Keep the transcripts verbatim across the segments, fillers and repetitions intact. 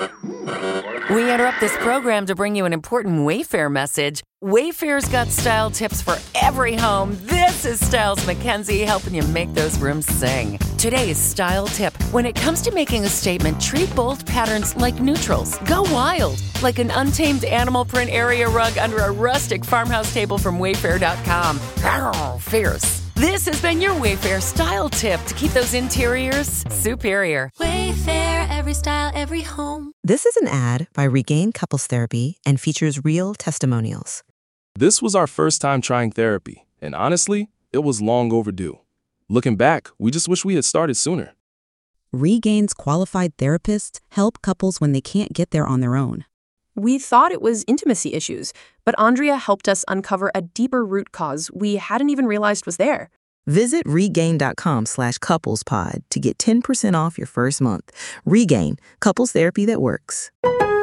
We interrupt this program to bring you an important Wayfair message. Wayfair's got style tips for every home. This is Styles McKenzie helping you make those rooms sing. Today's style tip. When it comes to making a statement, treat bold patterns like neutrals. Go wild, like an untamed animal print area rug under a rustic farmhouse table from Wayfair dot com. Arr, fierce. This has been your Wayfair style tip to keep those interiors superior. Wayfair, every style, every home. This is an ad by Regain Couples Therapy and features real testimonials. This was our first time trying therapy, and honestly, it was long overdue. Looking back, we just wish we had started sooner. Regain's qualified therapists help couples when they can't get there on their own. We thought it was intimacy issues, but Andrea helped us uncover a deeper root cause we hadn't even realized was there. Visit regain.com slash couplespod to get ten percent off your first month. Regain, couples therapy that works.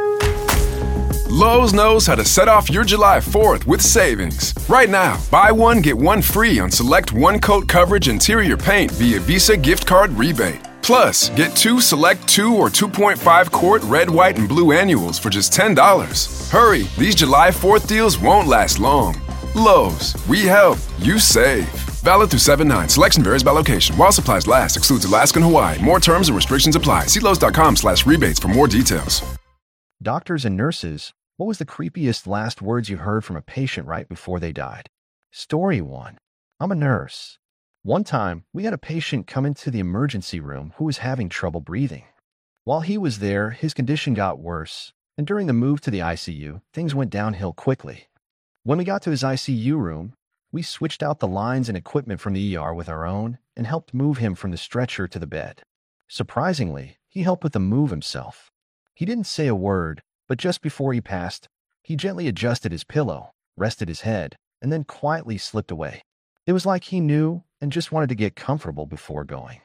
Lowe's knows how to set off your July fourth with savings. Right now, buy one, get one free on select one-coat coverage interior paint via Visa gift card rebate. Plus, get two select two or two point five quart red, white, and blue annuals for just ten dollars. Hurry, these July fourth deals won't last long. Lowe's, we help, you save. Valid through seven nine. Selection varies by location. While supplies last, excludes Alaska and Hawaii. More terms and restrictions apply. See Lowe's.com slash rebates for more details. Doctors and nurses, what was the creepiest last words you heard from a patient right before they died? Story one. I'm a nurse. One time, we had a patient come into the emergency room who was having trouble breathing. While he was there, his condition got worse, and during the move to the I C U, things went downhill quickly. When we got to his I C U room, we switched out the lines and equipment from the E R with our own and helped move him from the stretcher to the bed. Surprisingly, he helped with the move himself. He didn't say a word, but just before he passed, he gently adjusted his pillow, rested his head, and then quietly slipped away. It was like he knew and just wanted to get comfortable before going.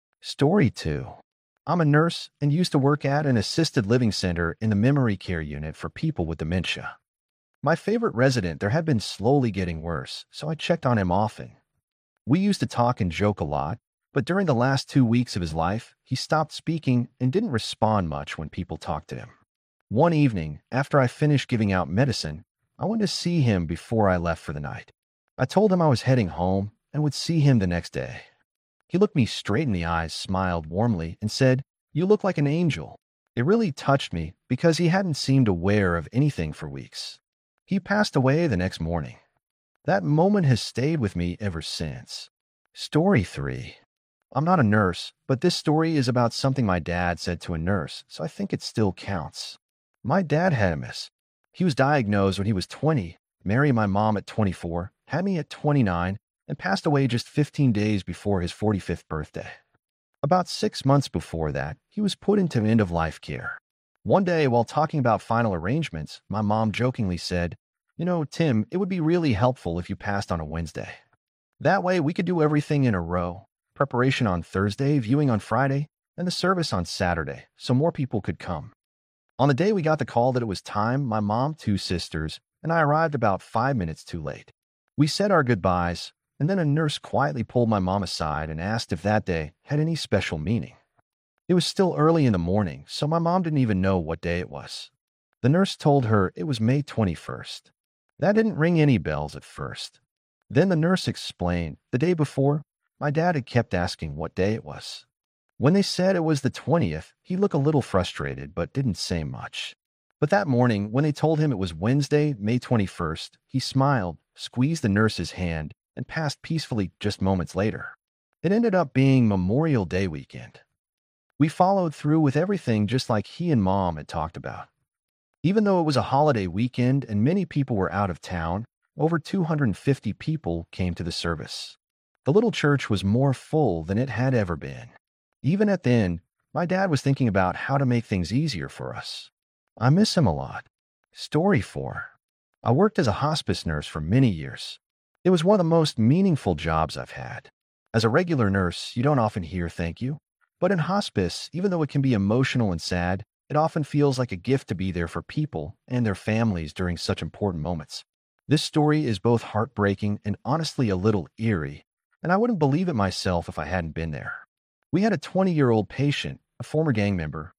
Story two. I'm a nurse and used to work at an assisted living center in the memory care unit for people with dementia. My favorite resident there had been slowly getting worse, so I checked on him often. We used to talk and joke a lot, but during the last two weeks of his life, he stopped speaking and didn't respond much when people talked to him. One evening, after I finished giving out medicine, I went to see him before I left for the night. I told him I was heading home and would see him the next day. He looked me straight in the eyes, smiled warmly, and said, "You look like an angel." It really touched me because he hadn't seemed aware of anything for weeks. He passed away the next morning. That moment has stayed with me ever since. Story three. I'm not a nurse, but this story is about something my dad said to a nurse, so I think it still counts. My dad had M S. He was diagnosed when he was twenty, married my mom at twenty-four, had me at twenty-nine, and passed away just fifteen days before his forty-fifth birthday. About six months before that, he was put into end-of-life care. One day, while talking about final arrangements, my mom jokingly said, "You know, Tim, it would be really helpful if you passed on a Wednesday. That way, we could do everything in a row. Preparation on Thursday, viewing on Friday, and the service on Saturday, so more people could come." On the day we got the call that it was time, my mom, two sisters, and I arrived about five minutes too late. We said our goodbyes, and then a nurse quietly pulled my mom aside and asked if that day had any special meaning. It was still early in the morning, so my mom didn't even know what day it was. The nurse told her it was May twenty-first. That didn't ring any bells at first. Then the nurse explained the day before, my dad had kept asking what day it was. When they said it was the twentieth, he looked a little frustrated but didn't say much. But that morning, when they told him it was Wednesday, May twenty-first, he smiled, squeezed the nurse's hand, and passed peacefully just moments later. It ended up being Memorial Day weekend. We followed through with everything just like he and Mom had talked about. Even though it was a holiday weekend and many people were out of town, over two hundred fifty people came to the service. The little church was more full than it had ever been. Even at the end, my dad was thinking about how to make things easier for us. I miss him a lot. Story four. I worked as a hospice nurse for many years. It was one of the most meaningful jobs I've had. As a regular nurse, you don't often hear thank you. But in hospice, even though it can be emotional and sad, it often feels like a gift to be there for people and their families during such important moments. This story is both heartbreaking and honestly a little eerie, and I wouldn't believe it myself if I hadn't been there. We had a twenty-year-old patient, a former gang member,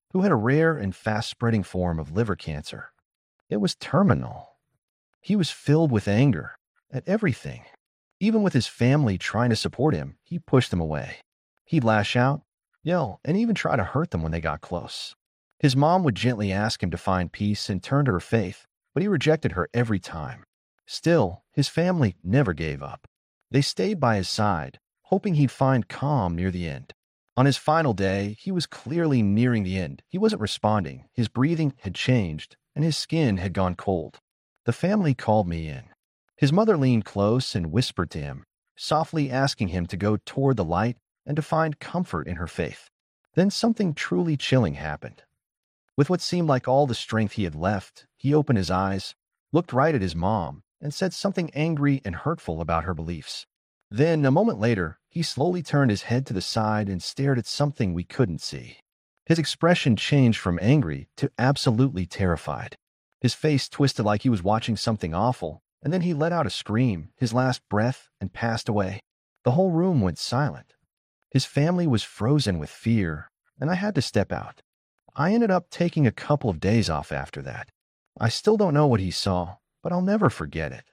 who had a rare and fast-spreading form of liver cancer. It was terminal. He was filled with anger at everything. Even with his family trying to support him, he pushed them away. He'd lash out, yell, and even try to hurt them when they got close. His mom would gently ask him to find peace and turn to her faith, but he rejected her every time. Still, his family never gave up. They stayed by his side, hoping he'd find calm near the end. On his final day, he was clearly nearing the end. He wasn't responding. His breathing had changed, and his skin had gone cold. The family called me in. His mother leaned close and whispered to him, softly asking him to go toward the light and to find comfort in her faith. Then something truly chilling happened. With what seemed like all the strength he had left, he opened his eyes, looked right at his mom, and said something angry and hurtful about her beliefs. Then, a moment later, he slowly turned his head to the side and stared at something we couldn't see. His expression changed from angry to absolutely terrified. His face twisted like he was watching something awful, and then he let out a scream, his last breath, and passed away. The whole room went silent. His family was frozen with fear, and I had to step out. I ended up taking a couple of days off after that. I still don't know what he saw, but I'll never forget it.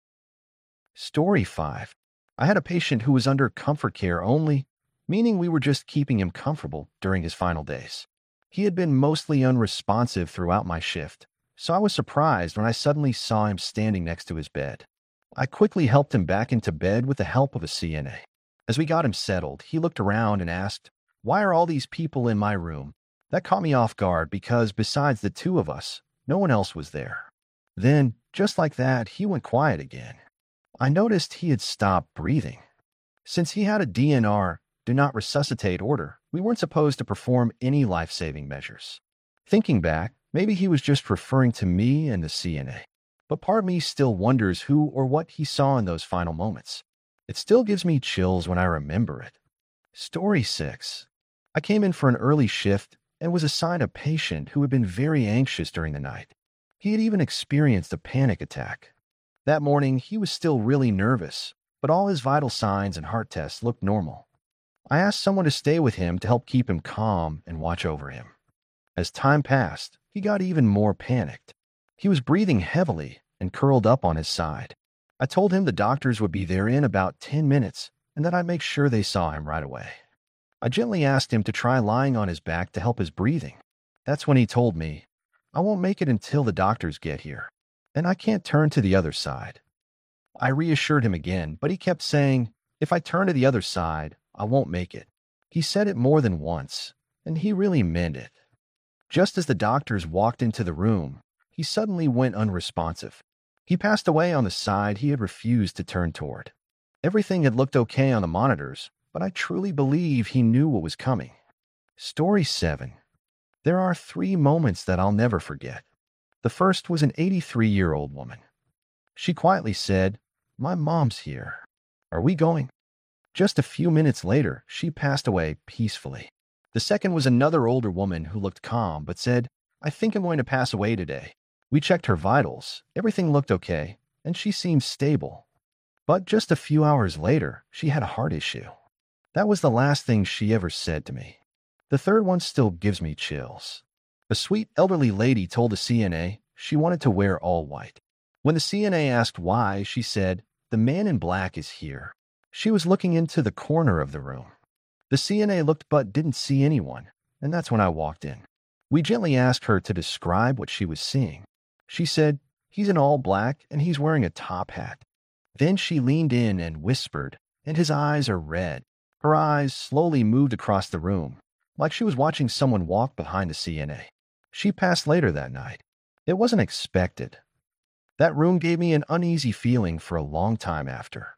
Story five. I had a patient who was under comfort care only, meaning we were just keeping him comfortable during his final days. He had been mostly unresponsive throughout my shift, so I was surprised when I suddenly saw him standing next to his bed. I quickly helped him back into bed with the help of a C N A. As we got him settled, he looked around and asked, "Why are all these people in my room?" That caught me off guard because besides the two of us, no one else was there. Then, just like that, he went quiet again. I noticed he had stopped breathing. Since he had a D N R, do not resuscitate order, we weren't supposed to perform any life-saving measures. Thinking back, maybe he was just referring to me and the C N A. But part of me still wonders who or what he saw in those final moments. It still gives me chills when I remember it. Story six. I came in for an early shift and was assigned a patient who had been very anxious during the night. He had even experienced a panic attack. That morning, he was still really nervous, but all his vital signs and heart tests looked normal. I asked someone to stay with him to help keep him calm and watch over him. As time passed, he got even more panicked. He was breathing heavily and curled up on his side. I told him the doctors would be there in about ten minutes and that I'd make sure they saw him right away. I gently asked him to try lying on his back to help his breathing. That's when he told me, "I won't make it until the doctors get here, and I can't turn to the other side." I reassured him again, but he kept saying, "If I turn to the other side, I won't make it." He said it more than once, and he really meant it. Just as the doctors walked into the room, he suddenly went unresponsive. He passed away on the side he had refused to turn toward. Everything had looked okay on the monitors, but I truly believe he knew what was coming. Story seven. There are three moments that I'll never forget. The first was an eighty-three-year-old woman. She quietly said, "My mom's here. Are we going?" Just a few minutes later, she passed away peacefully. The second was another older woman who looked calm but said, "I think I'm going to pass away today." We checked her vitals. Everything looked okay, and she seemed stable. But just a few hours later, she had a heart issue. That was the last thing she ever said to me. The third one still gives me chills. A sweet elderly lady told the C N A she wanted to wear all white. When the C N A asked why, she said, "The man in black is here." She was looking into the corner of the room. The C N A looked but didn't see anyone, and that's when I walked in. We gently asked her to describe what she was seeing. She said, "He's in all black and he's wearing a top hat." Then she leaned in and whispered, "And his eyes are red." Her eyes slowly moved across the room, like she was watching someone walk behind the C N A. She passed later that night. It wasn't expected. That room gave me an uneasy feeling for a long time after.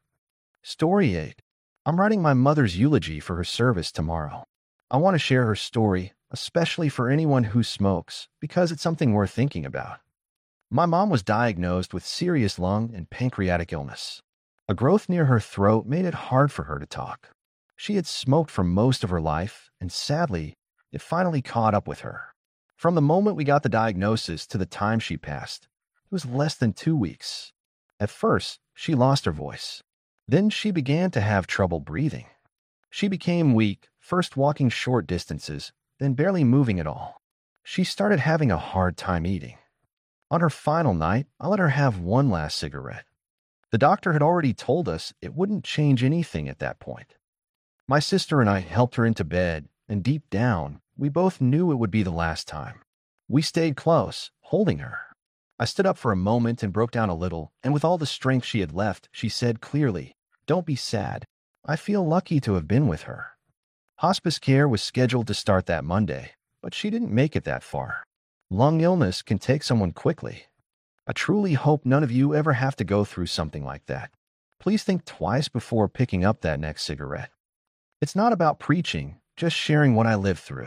Story eight. I'm writing my mother's eulogy for her service tomorrow. I want to share her story, especially for anyone who smokes, because it's something worth thinking about. My mom was diagnosed with serious lung and pancreatic illness. A growth near her throat made it hard for her to talk. She had smoked for most of her life, and sadly, it finally caught up with her. From the moment we got the diagnosis to the time she passed, it was less than two weeks. At first, she lost her voice. Then she began to have trouble breathing. She became weak, first walking short distances, then barely moving at all. She started having a hard time eating. On her final night, I let her have one last cigarette. The doctor had already told us it wouldn't change anything at that point. My sister and I helped her into bed, and deep down, we both knew it would be the last time. We stayed close, holding her. I stood up for a moment and broke down a little, and with all the strength she had left, she said clearly, "Don't be sad. I feel lucky to have been with her." Hospice care was scheduled to start that Monday, but she didn't make it that far. Lung illness can take someone quickly. I truly hope none of you ever have to go through something like that. Please think twice before picking up that next cigarette. It's not about preaching, just sharing what I lived through.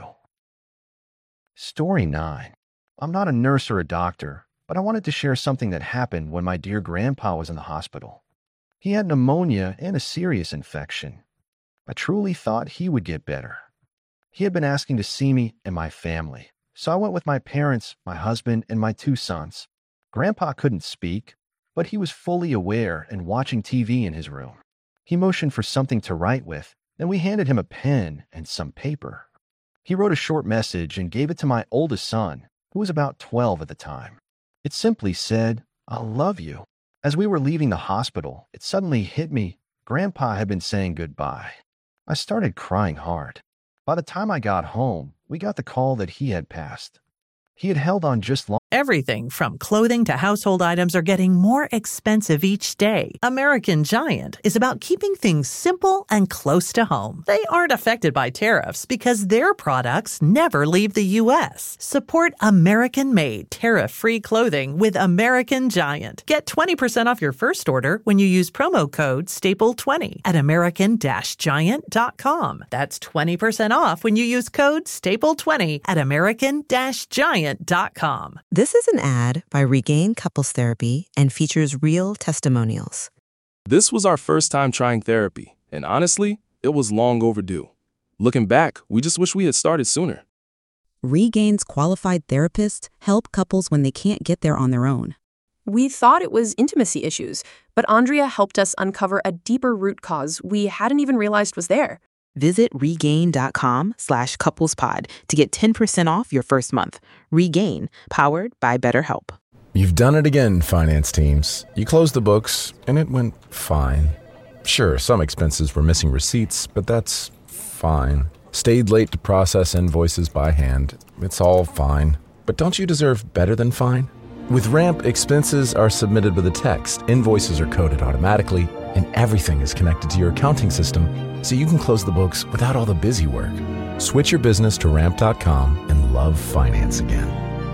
Story nine. I'm not a nurse or a doctor, but I wanted to share something that happened when my dear grandpa was in the hospital. He had pneumonia and a serious infection. I truly thought he would get better. He had been asking to see me and my family, so I went with my parents, my husband, and my two sons. Grandpa couldn't speak, but he was fully aware and watching T V in his room. He motioned for something to write with, and we handed him a pen and some paper. He wrote a short message and gave it to my oldest son, who was about twelve at the time. It simply said, "I love you." As we were leaving the hospital, it suddenly hit me. Grandpa had been saying goodbye. I started crying hard. By the time I got home, we got the call that he had passed. He had held on just long. Everything from clothing to household items are getting more expensive each day. American Giant is about keeping things simple and close to home. They aren't affected by tariffs because their products never leave the U S. Support American-made, tariff-free clothing with American Giant. Get twenty percent off your first order when you use promo code staple twenty at american giant dot com. That's twenty percent off when you use code staple twenty at american giant dot com. This is an ad by Regain Couples Therapy and features real testimonials. This was our first time trying therapy, and honestly, it was long overdue. Looking back, we just wish we had started sooner. Regain's qualified therapists help couples when they can't get there on their own. We thought it was intimacy issues, but Andrea helped us uncover a deeper root cause we hadn't even realized was there. Visit regain.com slash couplespod to get ten percent off your first month. Regain, powered by BetterHelp. You've done it again, finance teams. You closed the books, and it went fine. Sure, some expenses were missing receipts, but that's fine. Stayed late to process invoices by hand. It's all fine. But don't you deserve better than fine? With Ramp, expenses are submitted with a text, invoices are coded automatically, and everything is connected to your accounting system, so you can close the books without all the busy work. Switch your business to ramp dot com and love finance again.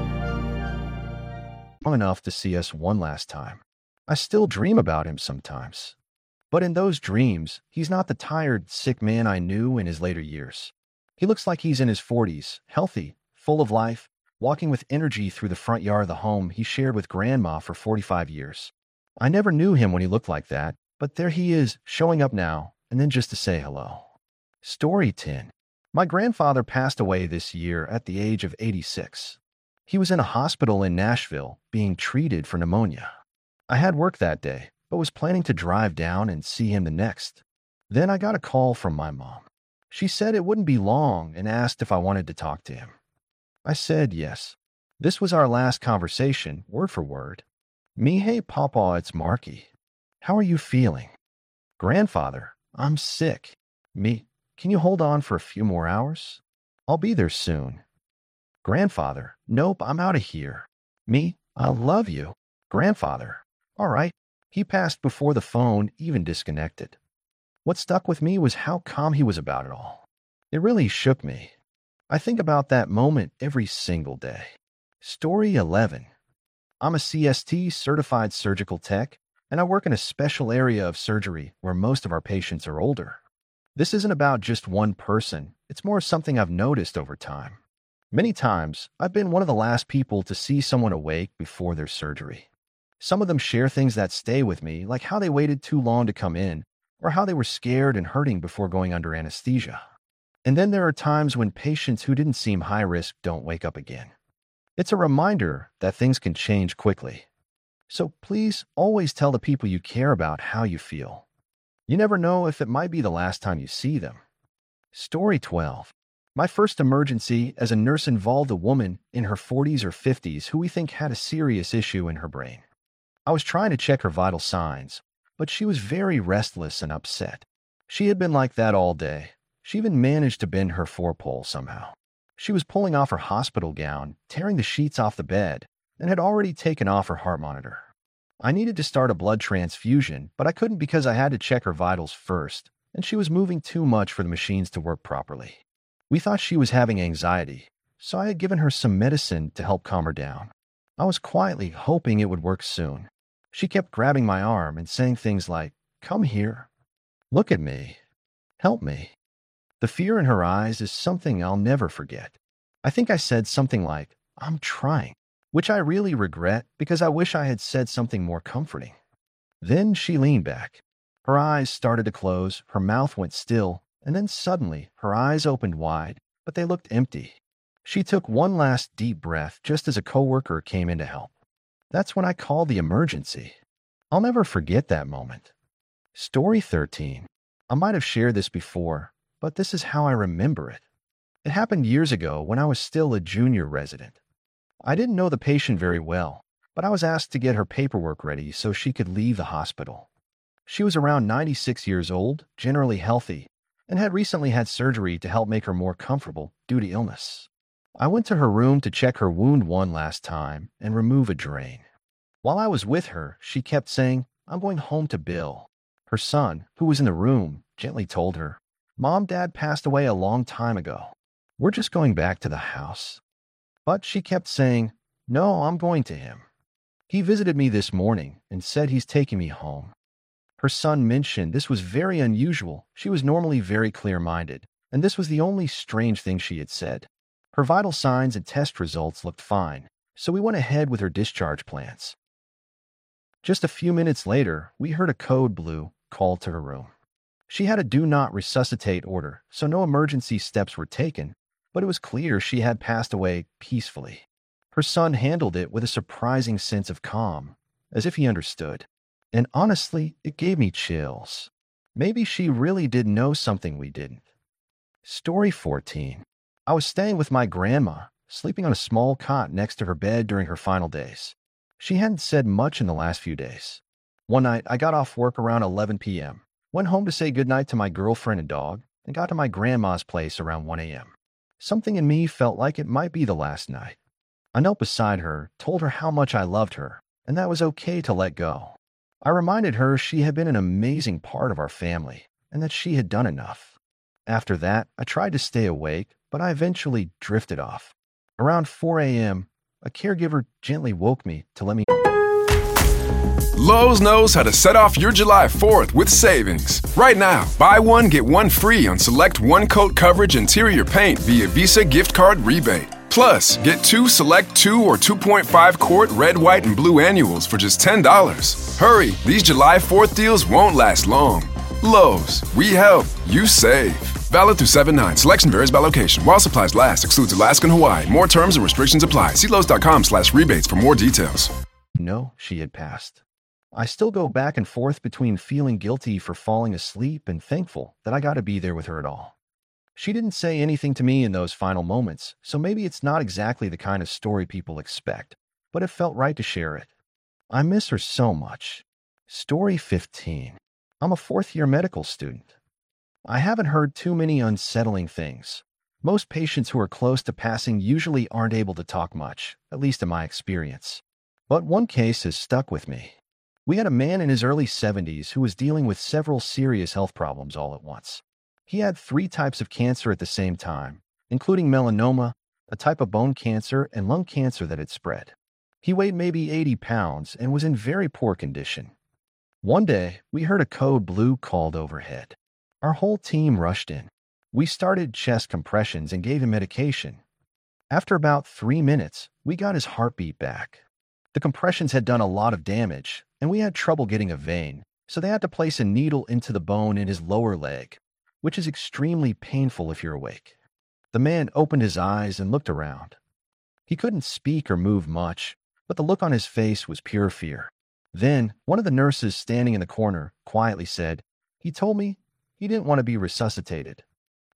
Long enough to see us one last time. I still dream about him sometimes. But in those dreams, he's not the tired, sick man I knew in his later years. He looks like he's in his forties, healthy, full of life, walking with energy through the front yard of the home he shared with Grandma for forty-five years. I never knew him when he looked like that, but there he is, showing up now, and then just to say hello. Story ten. My grandfather passed away this year at the age of eighty-six. He was in a hospital in Nashville being treated for pneumonia. I had work that day, but was planning to drive down and see him the next. Then I got a call from my mom. She said it wouldn't be long and asked if I wanted to talk to him. I said yes. This was our last conversation, word for word. Me, hey, Papa, it's Marky. How are you feeling? Grandfather, I'm sick. Me, can you hold on for a few more hours? I'll be there soon. Grandfather, nope, I'm out of here. Me, I love you. Grandfather, all right. He passed before the phone even disconnected. What stuck with me was how calm he was about it all. It really shook me. I think about that moment every single day. Story eleven. I'm a C S T certified surgical tech, and I work in a special area of surgery where most of our patients are older. This isn't about just one person. It's more something I've noticed over time. Many times, I've been one of the last people to see someone awake before their surgery. Some of them share things that stay with me, like how they waited too long to come in, or how they were scared and hurting before going under anesthesia. And then there are times when patients who didn't seem high risk don't wake up again. It's a reminder that things can change quickly. So please always tell the people you care about how you feel. You never know if it might be the last time you see them. Story twelve. My first emergency as a nurse involved a woman in her forties or fifties who we think had a serious issue in her brain. I was trying to check her vital signs, but she was very restless and upset. She had been like that all day. She even managed to bend her forepole somehow. She was pulling off her hospital gown, tearing the sheets off the bed, and had already taken off her heart monitor. I needed to start a blood transfusion, but I couldn't because I had to check her vitals first, and she was moving too much for the machines to work properly. We thought she was having anxiety, so I had given her some medicine to help calm her down. I was quietly hoping it would work soon. She kept grabbing my arm and saying things like, "Come here. Look at me. Help me." The fear in her eyes is something I'll never forget. I think I said something like, "I'm trying," which I really regret because I wish I had said something more comforting. Then she leaned back. Her eyes started to close, her mouth went still, and then suddenly her eyes opened wide, but they looked empty. She took one last deep breath just as a coworker came in to help. That's when I called the emergency. I'll never forget that moment. Story thirteen. I might have shared this before, but this is how I remember it. It happened years ago when I was still a junior resident. I didn't know the patient very well, but I was asked to get her paperwork ready so she could leave the hospital. She was around ninety-six years old, generally healthy, and had recently had surgery to help make her more comfortable due to illness. I went to her room to check her wound one last time and remove a drain. While I was with her, she kept saying, "I'm going home to Bill." Her son, who was in the room, gently told her, "Mom, Dad passed away a long time ago. We're just going back to the house." But she kept saying, "No, I'm going to him. He visited me this morning and said he's taking me home." Her son mentioned this was very unusual. She was normally very clear-minded, and this was the only strange thing she had said. Her vital signs and test results looked fine, so we went ahead with her discharge plans. Just a few minutes later, we heard a code blue called to her room. She had a do not resuscitate order, so no emergency steps were taken, but it was clear she had passed away peacefully. Her son handled it with a surprising sense of calm, as if he understood. And honestly, it gave me chills. Maybe she really did know something we didn't. Story fourteen. I was staying with my grandma, sleeping on a small cot next to her bed during her final days. She hadn't said much in the last few days. One night, I got off work around eleven p.m., went home to say goodnight to my girlfriend and dog, and got to my grandma's place around one a.m. Something in me felt like it might be the last night. I knelt beside her, told her how much I loved her, and that it was okay to let go. I reminded her she had been an amazing part of our family, and that she had done enough. After that, I tried to stay awake, but I eventually drifted off. Around four a.m., a caregiver gently woke me to let me... Lowe's knows how to set off your July fourth with savings. Right now, buy one, get one free on select one-coat coverage interior paint via Visa gift card rebate. Plus, get two select two or two point five quart red, white, and blue annuals for just ten dollars. Hurry, these July fourth deals won't last long. Lowe's, we help, you save. Valid through seven nine. Selection varies by location. While supplies last, excludes Alaska and Hawaii. More terms and restrictions apply. See Lowe's.com slash rebates for more details. No, she had passed. I still go back and forth between feeling guilty for falling asleep and thankful that I got to be there with her at all. She didn't say anything to me in those final moments, so maybe it's not exactly the kind of story people expect, but it felt right to share it. I miss her so much. Story fifteen. I'm a fourth-year medical student. I haven't heard too many unsettling things. Most patients who are close to passing usually aren't able to talk much, at least in my experience. But one case has stuck with me. We had a man in his early seventies who was dealing with several serious health problems all at once. He had three types of cancer at the same time, including melanoma, a type of bone cancer, and lung cancer that had spread. He weighed maybe eighty pounds and was in very poor condition. One day, we heard a code blue called overhead. Our whole team rushed in. We started chest compressions and gave him medication. After about three minutes, we got his heartbeat back. The compressions had done a lot of damage, and we had trouble getting a vein, so they had to place a needle into the bone in his lower leg, which is extremely painful if you're awake. The man opened his eyes and looked around. He couldn't speak or move much, but the look on his face was pure fear. Then, one of the nurses standing in the corner quietly said, "He told me he didn't want to be resuscitated."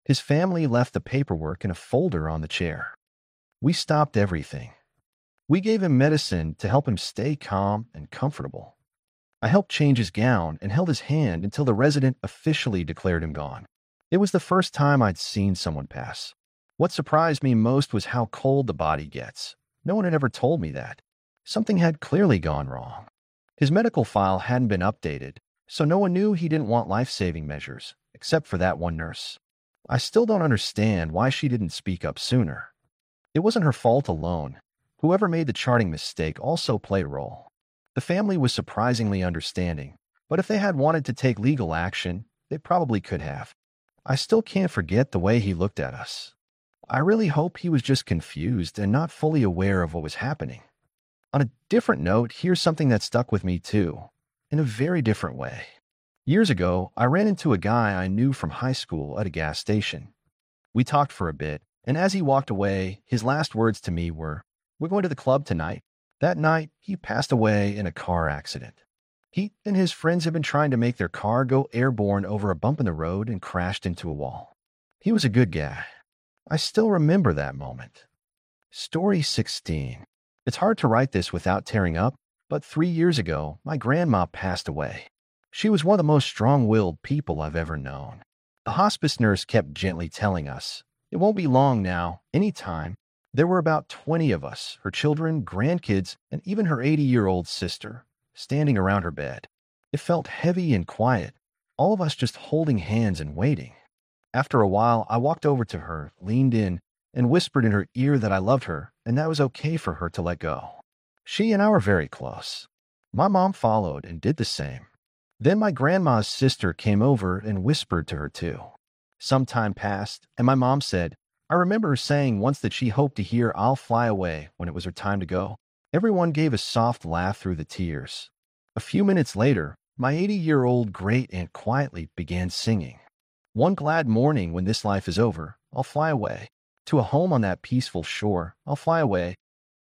His family left the paperwork in a folder on the chair. We stopped everything. We gave him medicine to help him stay calm and comfortable. I helped change his gown and held his hand until the resident officially declared him gone. It was the first time I'd seen someone pass. What surprised me most was how cold the body gets. No one had ever told me that. Something had clearly gone wrong. His medical file hadn't been updated, so no one knew he didn't want life-saving measures, except for that one nurse. I still don't understand why she didn't speak up sooner. It wasn't her fault alone. Whoever made the charting mistake also played a role. The family was surprisingly understanding, but if they had wanted to take legal action, they probably could have. I still can't forget the way he looked at us. I really hope he was just confused and not fully aware of what was happening. On a different note, here's something that stuck with me too, in a very different way. Years ago, I ran into a guy I knew from high school at a gas station. We talked for a bit, and as he walked away, his last words to me were, "We're going to the club tonight." That night, he passed away in a car accident. He and his friends had been trying to make their car go airborne over a bump in the road and crashed into a wall. He was a good guy. I still remember that moment. Story sixteen. It's hard to write this without tearing up, but three years ago, my grandma passed away. She was one of the most strong-willed people I've ever known. The hospice nurse kept gently telling us, "It won't be long now, any time." There were about twenty of us, her children, grandkids, and even her eighty-year-old sister, standing around her bed. It felt heavy and quiet, all of us just holding hands and waiting. After a while, I walked over to her, leaned in, and whispered in her ear that I loved her and that it was okay for her to let go. She and I were very close. My mom followed and did the same. Then my grandma's sister came over and whispered to her too. Some time passed, and my mom said, I remember her saying once that she hoped to hear "I'll Fly Away" when it was her time to go. Everyone gave a soft laugh through the tears. A few minutes later, my eighty-year-old great-aunt quietly began singing. One glad morning when this life is over, I'll fly away. To a home on that peaceful shore, I'll fly away.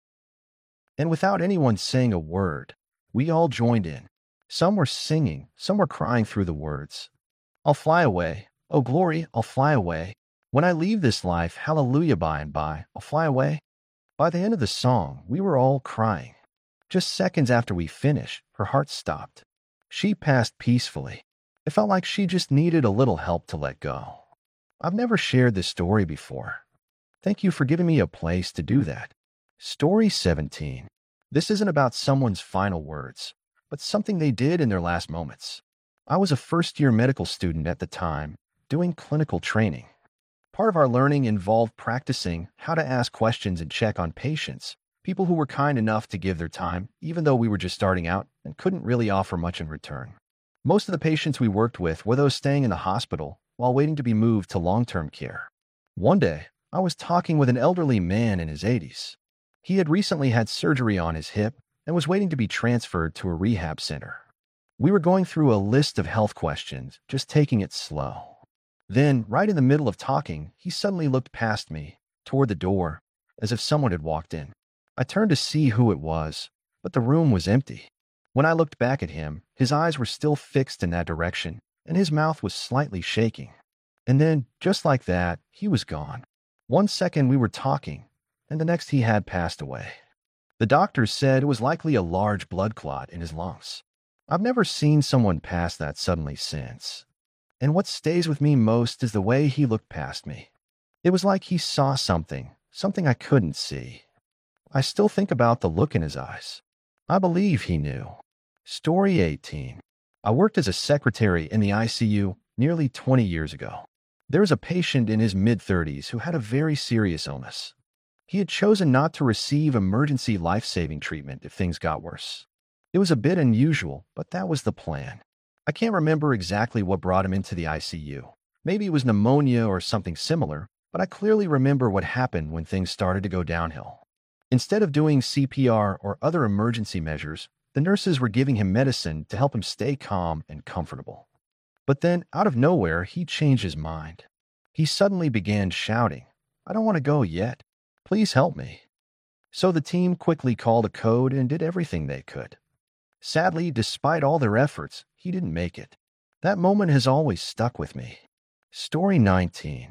And without anyone saying a word, we all joined in. Some were singing, some were crying through the words. I'll fly away. Oh, glory, I'll fly away. When I leave this life, hallelujah, by and by, I'll fly away. By the end of the song, we were all crying. Just seconds after we finished, her heart stopped. She passed peacefully. It felt like she just needed a little help to let go. I've never shared this story before. Thank you for giving me a place to do that. Story seventeen. This isn't about someone's final words, but something they did in their last moments. I was a first-year medical student at the time, doing clinical training. Part of our learning involved practicing how to ask questions and check on patients, people who were kind enough to give their time, even though we were just starting out and couldn't really offer much in return. Most of the patients we worked with were those staying in the hospital while waiting to be moved to long-term care. One day, I was talking with an elderly man in his eighties. He had recently had surgery on his hip and was waiting to be transferred to a rehab center. We were going through a list of health questions, just taking it slow. Then, right in the middle of talking, he suddenly looked past me, toward the door, as if someone had walked in. I turned to see who it was, but the room was empty. When I looked back at him, his eyes were still fixed in that direction, and his mouth was slightly shaking. And then, just like that, he was gone. One second we were talking, and the next he had passed away. The doctors said it was likely a large blood clot in his lungs. I've never seen someone pass that suddenly since. And what stays with me most is the way he looked past me. It was like he saw something, something I couldn't see. I still think about the look in his eyes. I believe he knew. Story eighteen. I worked as a secretary in the I C U nearly twenty years ago. There was a patient in his mid-thirties who had a very serious illness. He had chosen not to receive emergency life-saving treatment if things got worse. It was a bit unusual, but that was the plan. I can't remember exactly what brought him into the I C U. Maybe it was pneumonia or something similar, but I clearly remember what happened when things started to go downhill. Instead of doing C P R or other emergency measures, the nurses were giving him medicine to help him stay calm and comfortable. But then, out of nowhere, he changed his mind. He suddenly began shouting, "I don't want to go yet. Please help me." So the team quickly called a code and did everything they could. Sadly, despite all their efforts, he didn't make it. That moment has always stuck with me. Story nineteen.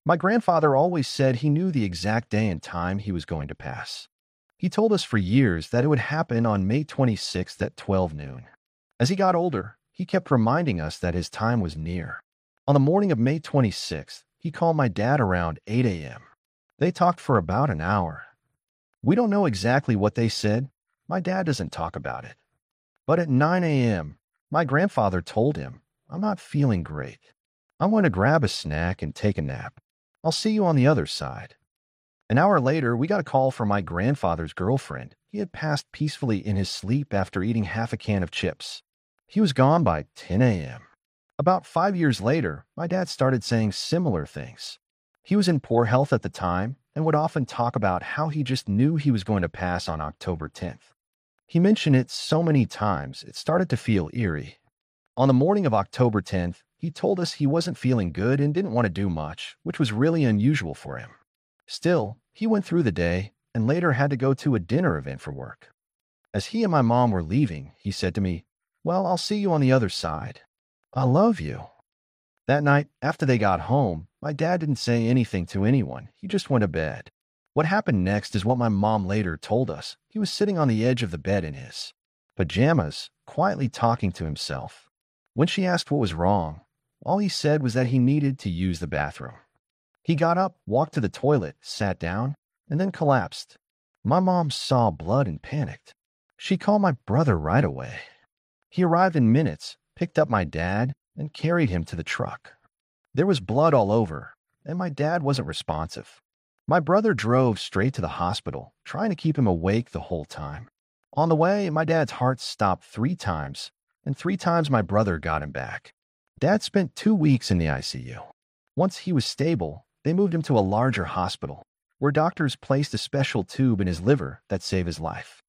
My grandfather always said he knew the exact day and time he was going to pass. He told us for years that it would happen on May twenty-sixth at twelve noon. As he got older, he kept reminding us that his time was near. On the morning of May twenty-sixth, he called my dad around eight a.m. They talked for about an hour. We don't know exactly what they said. My dad doesn't talk about it. But at nine a.m., my grandfather told him, "I'm not feeling great. I want to grab a snack and take a nap. I'll see you on the other side." An hour later, we got a call from my grandfather's girlfriend. He had passed peacefully in his sleep after eating half a can of chips. He was gone by ten a.m. About five years later, my dad started saying similar things. He was in poor health at the time and would often talk about how he just knew he was going to pass on October tenth. He mentioned it so many times, it started to feel eerie. On the morning of October tenth, he told us he wasn't feeling good and didn't want to do much, which was really unusual for him. Still, he went through the day and later had to go to a dinner event for work. As he and my mom were leaving, he said to me, "Well, I'll see you on the other side. I love you." That night, after they got home, my dad didn't say anything to anyone. He just went to bed. What happened next is what my mom later told us. He was sitting on the edge of the bed in his pajamas, quietly talking to himself. When she asked what was wrong, all he said was that he needed to use the bathroom. He got up, walked to the toilet, sat down, and then collapsed. My mom saw blood and panicked. She called my brother right away. He arrived in minutes, picked up my dad, and carried him to the truck. There was blood all over, and my dad wasn't responsive. My brother drove straight to the hospital, trying to keep him awake the whole time. On the way, my dad's heart stopped three times, and three times my brother got him back. Dad spent two weeks in the I C U. Once he was stable, they moved him to a larger hospital, where doctors placed a special tube in his liver that saved his life.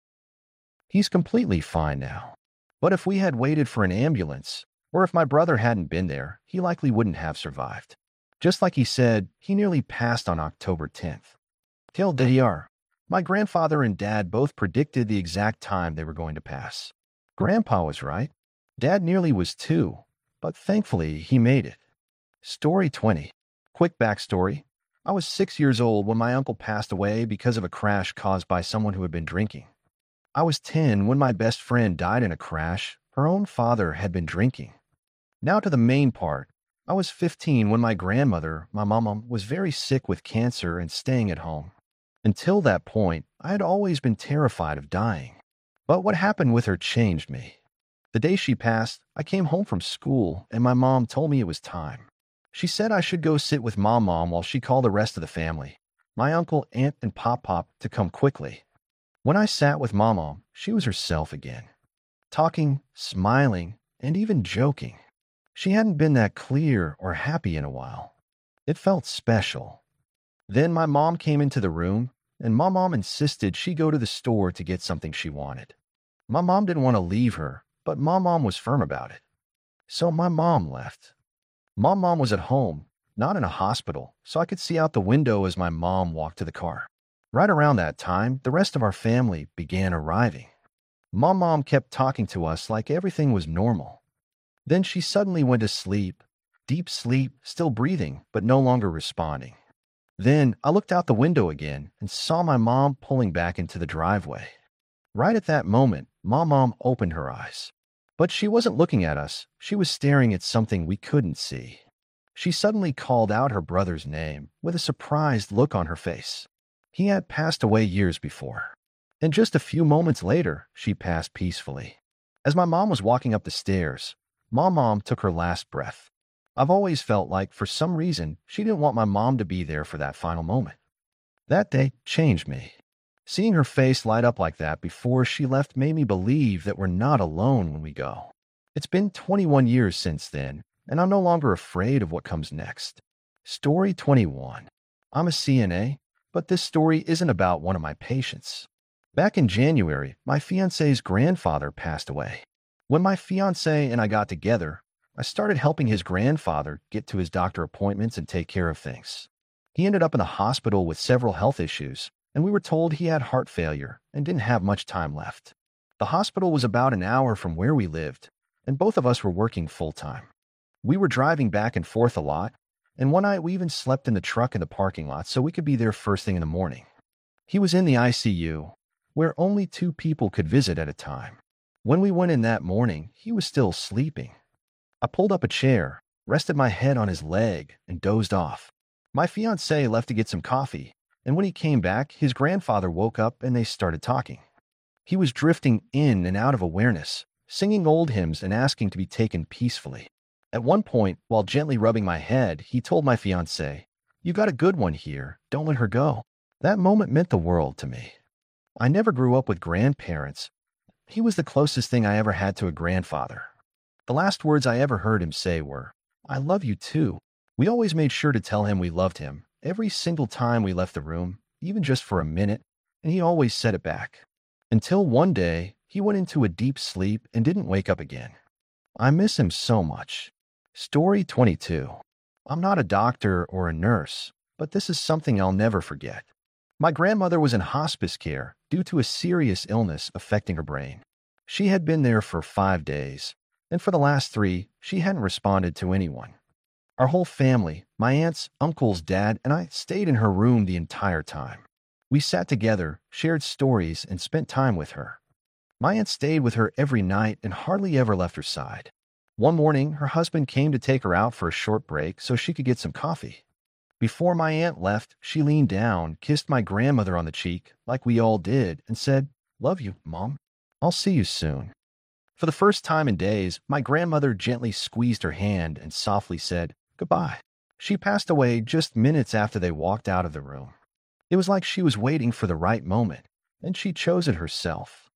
He's completely fine now. But if we had waited for an ambulance, or if my brother hadn't been there, he likely wouldn't have survived. Just like he said, he nearly passed on October tenth. Till D R, my grandfather and dad both predicted the exact time they were going to pass. Grandpa was right. Dad nearly was too, but thankfully he made it. Story twenty. Quick backstory. I was six years old when my uncle passed away because of a crash caused by someone who had been drinking. I was ten when my best friend died in a crash. Her own father had been drinking. Now to the main part. I was fifteen when my grandmother, my mama, was very sick with cancer and staying at home. Until that point, I had always been terrified of dying. But what happened with her changed me. The day she passed, I came home from school and my mom told me it was time. She said I should go sit with my mom while she called the rest of the family, my uncle, aunt, and pop-pop, to come quickly. When I sat with my mom, she was herself again, talking, smiling, and even joking. She hadn't been that clear or happy in a while. It felt special. Then my mom came into the room, and my mom insisted she go to the store to get something she wanted. My mom didn't want to leave her, but my mom was firm about it. So my mom left. My mom was at home, not in a hospital, so I could see out the window as my mom walked to the car. Right around that time, the rest of our family began arriving. My mom kept talking to us like everything was normal. Then she suddenly went to sleep, deep sleep, still breathing, but no longer responding. Then I looked out the window again and saw my mom pulling back into the driveway. Right at that moment, my mom opened her eyes. But she wasn't looking at us. She was staring at something we couldn't see. She suddenly called out her brother's name with a surprised look on her face. He had passed away years before. And just a few moments later, she passed peacefully. As my mom was walking up the stairs, my mom took her last breath. I've always felt like, for some reason, she didn't want my mom to be there for that final moment. That day changed me. Seeing her face light up like that before she left made me believe that we're not alone when we go. It's been twenty-one years since then, and I'm no longer afraid of what comes next. Story twenty-one. I'm a C N A, but this story isn't about one of my patients. Back in January, my fiancé's grandfather passed away. When my fiancé and I got together, I started helping his grandfather get to his doctor appointments and take care of things. He ended up in the hospital with several health issues, and we were told he had heart failure and didn't have much time left. The hospital was about an hour from where we lived, and both of us were working full-time. We were driving back and forth a lot, and one night we even slept in the truck in the parking lot so we could be there first thing in the morning. He was in the I C U, where only two people could visit at a time. When we went in that morning, he was still sleeping. I pulled up a chair, rested my head on his leg, and dozed off. My fiancé left to get some coffee, and when he came back, his grandfather woke up and they started talking. He was drifting in and out of awareness, singing old hymns and asking to be taken peacefully. At one point, while gently rubbing my head, he told my fiancé, "You got a good one here. Don't let her go." That moment meant the world to me. I never grew up with grandparents. He was the closest thing I ever had to a grandfather. The last words I ever heard him say were, "I love you too." We always made sure to tell him we loved him every single time we left the room, even just for a minute, and he always said it back. Until one day, he went into a deep sleep and didn't wake up again. I miss him so much. Story twenty-two. I'm not a doctor or a nurse, but this is something I'll never forget. My grandmother was in hospice care due to a serious illness affecting her brain. She had been there for five days, and for the last three, she hadn't responded to anyone. Our whole family, my aunts, uncles, dad, and I stayed in her room the entire time. We sat together, shared stories, and spent time with her. My aunt stayed with her every night and hardly ever left her side. One morning, her husband came to take her out for a short break so she could get some coffee. Before my aunt left, she leaned down, kissed my grandmother on the cheek, like we all did, and said, "Love you, Mom. I'll see you soon." For the first time in days, my grandmother gently squeezed her hand and softly said, "Goodbye." She passed away just minutes after they walked out of the room. It was like she was waiting for the right moment, and she chose it herself.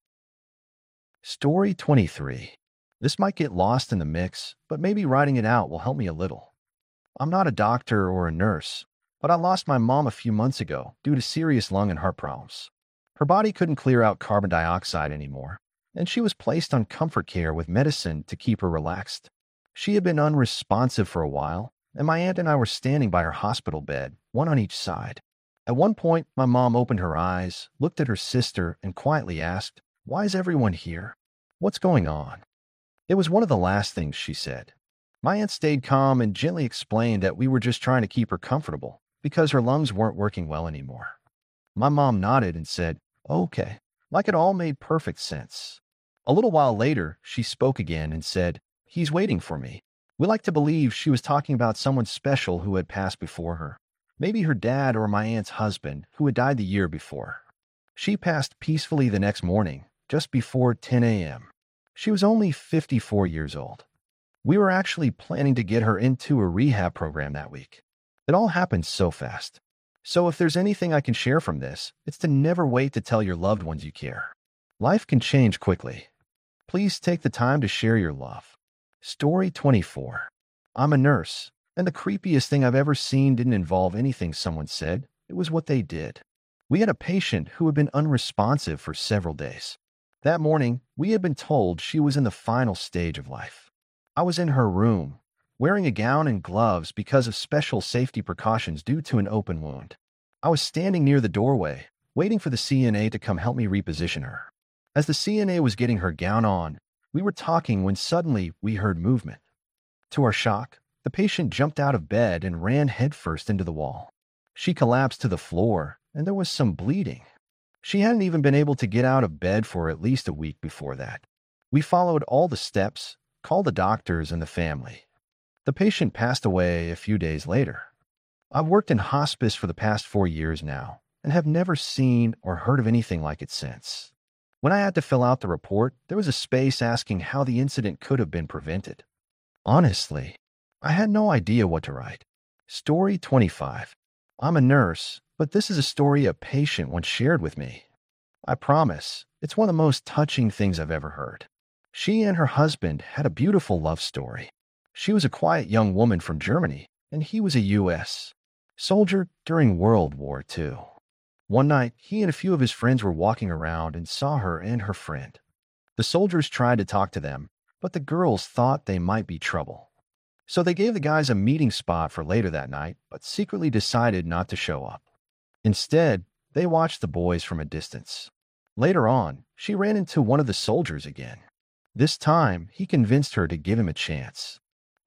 Story twenty-three. This might get lost in the mix, but maybe writing it out will help me a little. I'm not a doctor or a nurse, but I lost my mom a few months ago due to serious lung and heart problems. Her body couldn't clear out carbon dioxide anymore, and she was placed on comfort care with medicine to keep her relaxed. She had been unresponsive for a while, and my aunt and I were standing by her hospital bed, one on each side. At one point, my mom opened her eyes, looked at her sister, and quietly asked, "Why is everyone here? What's going on?" It was one of the last things she said. My aunt stayed calm and gently explained that we were just trying to keep her comfortable because her lungs weren't working well anymore. My mom nodded and said, "Okay," like it all made perfect sense. A little while later, she spoke again and said, "He's waiting for me." We like to believe she was talking about someone special who had passed before her, maybe her dad or my aunt's husband who had died the year before. She passed peacefully the next morning, just before ten a.m. She was only fifty-four years old. We were actually planning to get her into a rehab program that week. It all happened so fast. So if there's anything I can share from this, it's to never wait to tell your loved ones you care. Life can change quickly. Please take the time to share your love. Story twenty-four. I'm a nurse, and the creepiest thing I've ever seen didn't involve anything someone said. It was what they did. We had a patient who had been unresponsive for several days. That morning, we had been told she was in the final stage of life. I was in her room, wearing a gown and gloves because of special safety precautions due to an open wound. I was standing near the doorway, waiting for the C N A to come help me reposition her. As the C N A was getting her gown on, we were talking when suddenly we heard movement. To our shock, the patient jumped out of bed and ran headfirst into the wall. She collapsed to the floor, and there was some bleeding. She hadn't even been able to get out of bed for at least a week before that. We followed all the steps, called the doctors and the family. The patient passed away a few days later. I've worked in hospice for the past four years now and have never seen or heard of anything like it since. When I had to fill out the report, there was a space asking how the incident could have been prevented. Honestly, I had no idea what to write. Story twenty-five. I'm a nurse, but this is a story a patient once shared with me. I promise, it's one of the most touching things I've ever heard. She and her husband had a beautiful love story. She was a quiet young woman from Germany, and he was a U S soldier during World War Two. One night, he and a few of his friends were walking around and saw her and her friend. The soldiers tried to talk to them, but the girls thought they might be trouble. So they gave the guys a meeting spot for later that night, but secretly decided not to show up. Instead, they watched the boys from a distance. Later on, she ran into one of the soldiers again. This time, he convinced her to give him a chance.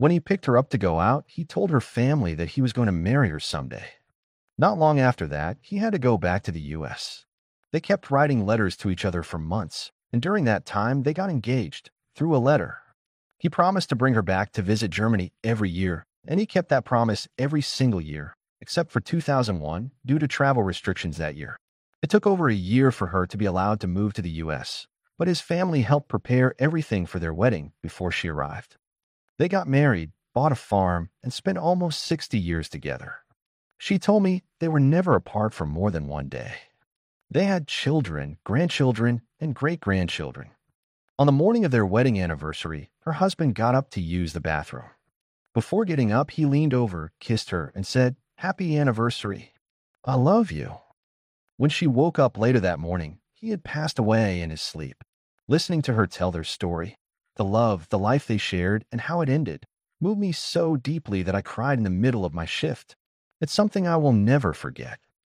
When he picked her up to go out, he told her family that he was going to marry her someday. Not long after that, he had to go back to the U S. They kept writing letters to each other for months, and during that time, they got engaged through a letter. He promised to bring her back to visit Germany every year, and he kept that promise every single year, except for two thousand one due to travel restrictions that year. It took over a year for her to be allowed to move to the U S, but his family helped prepare everything for their wedding before she arrived. They got married, bought a farm, and spent almost sixty years together. She told me they were never apart for more than one day. They had children, grandchildren, and great-grandchildren. On the morning of their wedding anniversary, her husband got up to use the bathroom. Before getting up, he leaned over, kissed her, and said, "Happy anniversary. I love you." When she woke up later that morning, he had passed away in his sleep. Listening to her tell their story, the love, the life they shared, and how it ended, moved me so deeply that I cried in the middle of my shift. It's something I will never forget.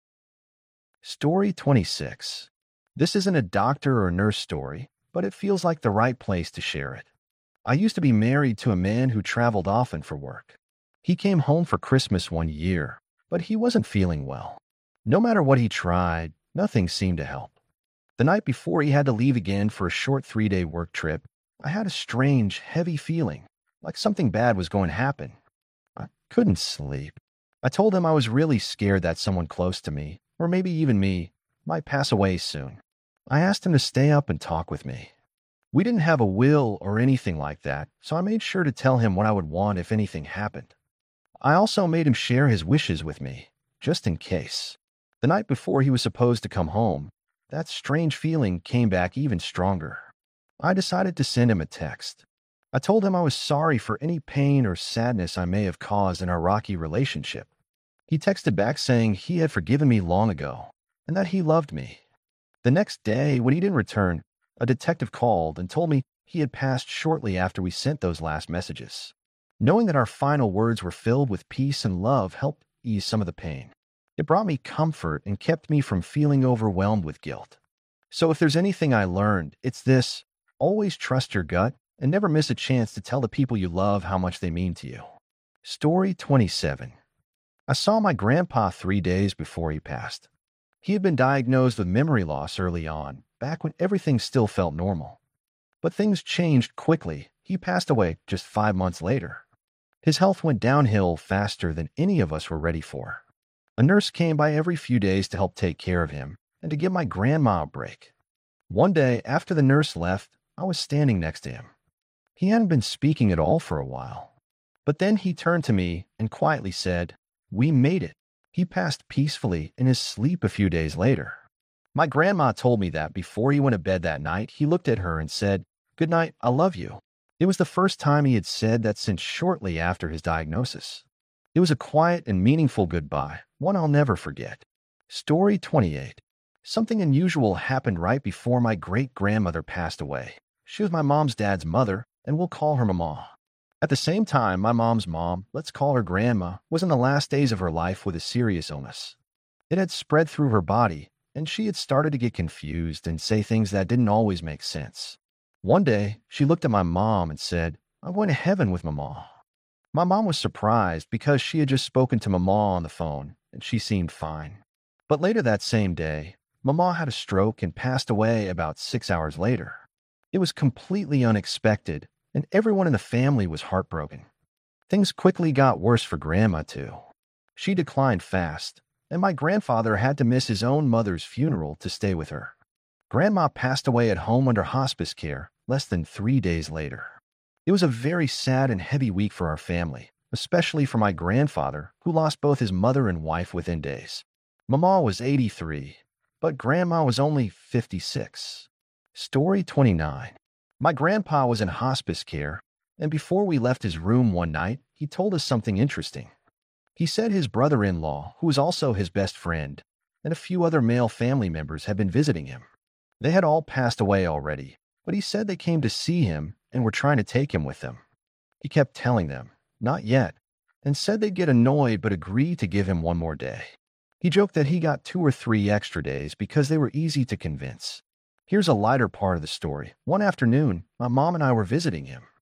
Story twenty-six. This isn't a doctor or nurse story, but it feels like the right place to share it. I used to be married to a man who traveled often for work. He came home for Christmas one year, but he wasn't feeling well. No matter what he tried, nothing seemed to help. The night before he had to leave again for a short three-day work trip, I had a strange, heavy feeling, like something bad was going to happen. I couldn't sleep. I told him I was really scared that someone close to me, or maybe even me, might pass away soon. I asked him to stay up and talk with me. We didn't have a will or anything like that, so I made sure to tell him what I would want if anything happened. I also made him share his wishes with me, just in case. The night before he was supposed to come home, that strange feeling came back even stronger. I decided to send him a text. I told him I was sorry for any pain or sadness I may have caused in our rocky relationship. He texted back saying he had forgiven me long ago and that he loved me. The next day, when he didn't return, a detective called and told me he had passed shortly after we sent those last messages. Knowing that our final words were filled with peace and love helped ease some of the pain. It brought me comfort and kept me from feeling overwhelmed with guilt. So if there's anything I learned, it's this: always trust your gut and never miss a chance to tell the people you love how much they mean to you. Story twenty-seven. I saw my grandpa three days before he passed. He had been diagnosed with memory loss early on, back when everything still felt normal. But things changed quickly. He passed away just five months later. His health went downhill faster than any of us were ready for. A nurse came by every few days to help take care of him and to give my grandma a break. One day, after the nurse left, I was standing next to him. He hadn't been speaking at all for a while. But then he turned to me and quietly said, "We made it." He passed peacefully in his sleep a few days later. My grandma told me that before he went to bed that night, he looked at her and said, "Good night, I love you." It was the first time he had said that since shortly after his diagnosis. It was a quiet and meaningful goodbye, one I'll never forget. Story twenty-eight. Something unusual happened right before my great-grandmother passed away. She was my mom's dad's mother, and we'll call her Mama. At the same time, my mom's mom, let's call her Grandma, was in the last days of her life with a serious illness. It had spread through her body, and she had started to get confused and say things that didn't always make sense. One day, she looked at my mom and said, "I'm going to heaven with Mama." My mom was surprised because she had just spoken to Mama on the phone, and she seemed fine. But later that same day, Mama had a stroke and passed away about six hours later. It was completely unexpected, and everyone in the family was heartbroken. Things quickly got worse for Grandma, too. She declined fast, and my grandfather had to miss his own mother's funeral to stay with her. Grandma passed away at home under hospice care less than three days later. It was a very sad and heavy week for our family, especially for my grandfather, who lost both his mother and wife within days. Mama was eighty-three, but Grandma was only fifty-six. Story twenty-nine. My grandpa was in hospice care, and before we left his room one night, he told us something interesting. He said his brother-in-law, who was also his best friend, and a few other male family members had been visiting him. They had all passed away already, but he said they came to see him and were trying to take him with them. He kept telling them, "Not yet," and said they'd get annoyed but agreed to give him one more day. He joked that he got two or three extra days because they were easy to convince. Here's a lighter part of the story. One afternoon, my mom and I were visiting him.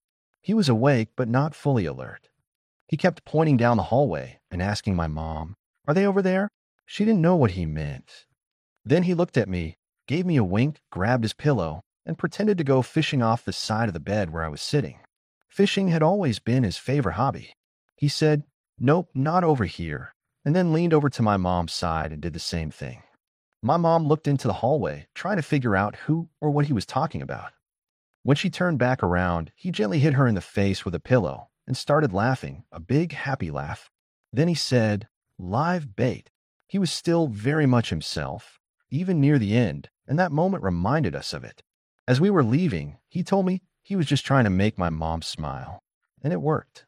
He was awake but not fully alert. He kept pointing down the hallway and asking my mom, "Are they over there?" She didn't know what he meant. Then he looked at me, gave me a wink, grabbed his pillow, and pretended to go fishing off the side of the bed where I was sitting. Fishing had always been his favorite hobby. He said, "Nope, not over here," and then leaned over to my mom's side and did the same thing. My mom looked into the hallway, trying to figure out who or what he was talking about. When she turned back around, he gently hit her in the face with a pillow and started laughing, a big, happy laugh. Then he said, "Live bait." He was still very much himself, even near the end, and that moment reminded us of it. As we were leaving, he told me he was just trying to make my mom smile, and it worked.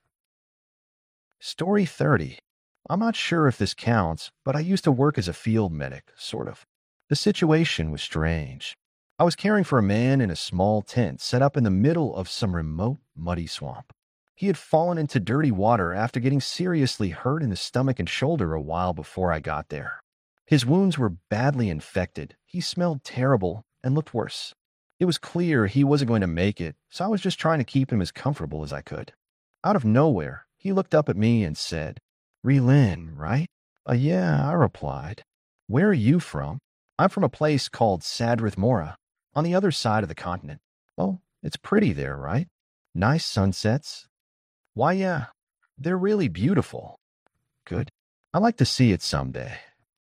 Story thirty. I'm not sure if this counts, but I used to work as a field medic, sort of. The situation was strange. I was caring for a man in a small tent set up in the middle of some remote, muddy swamp. He had fallen into dirty water after getting seriously hurt in the stomach and shoulder a while before I got there. His wounds were badly infected, he smelled terrible, and looked worse. It was clear he wasn't going to make it, so I was just trying to keep him as comfortable as I could. Out of nowhere, he looked up at me and said, "Relin, right?" Uh, yeah, I replied. "Where are you from?" "I'm from a place called Sadrith Mora, on the other side of the continent." "Oh, it's pretty there, right? Nice sunsets?" "Why, yeah, they're really beautiful." "Good. I'd like to see it someday."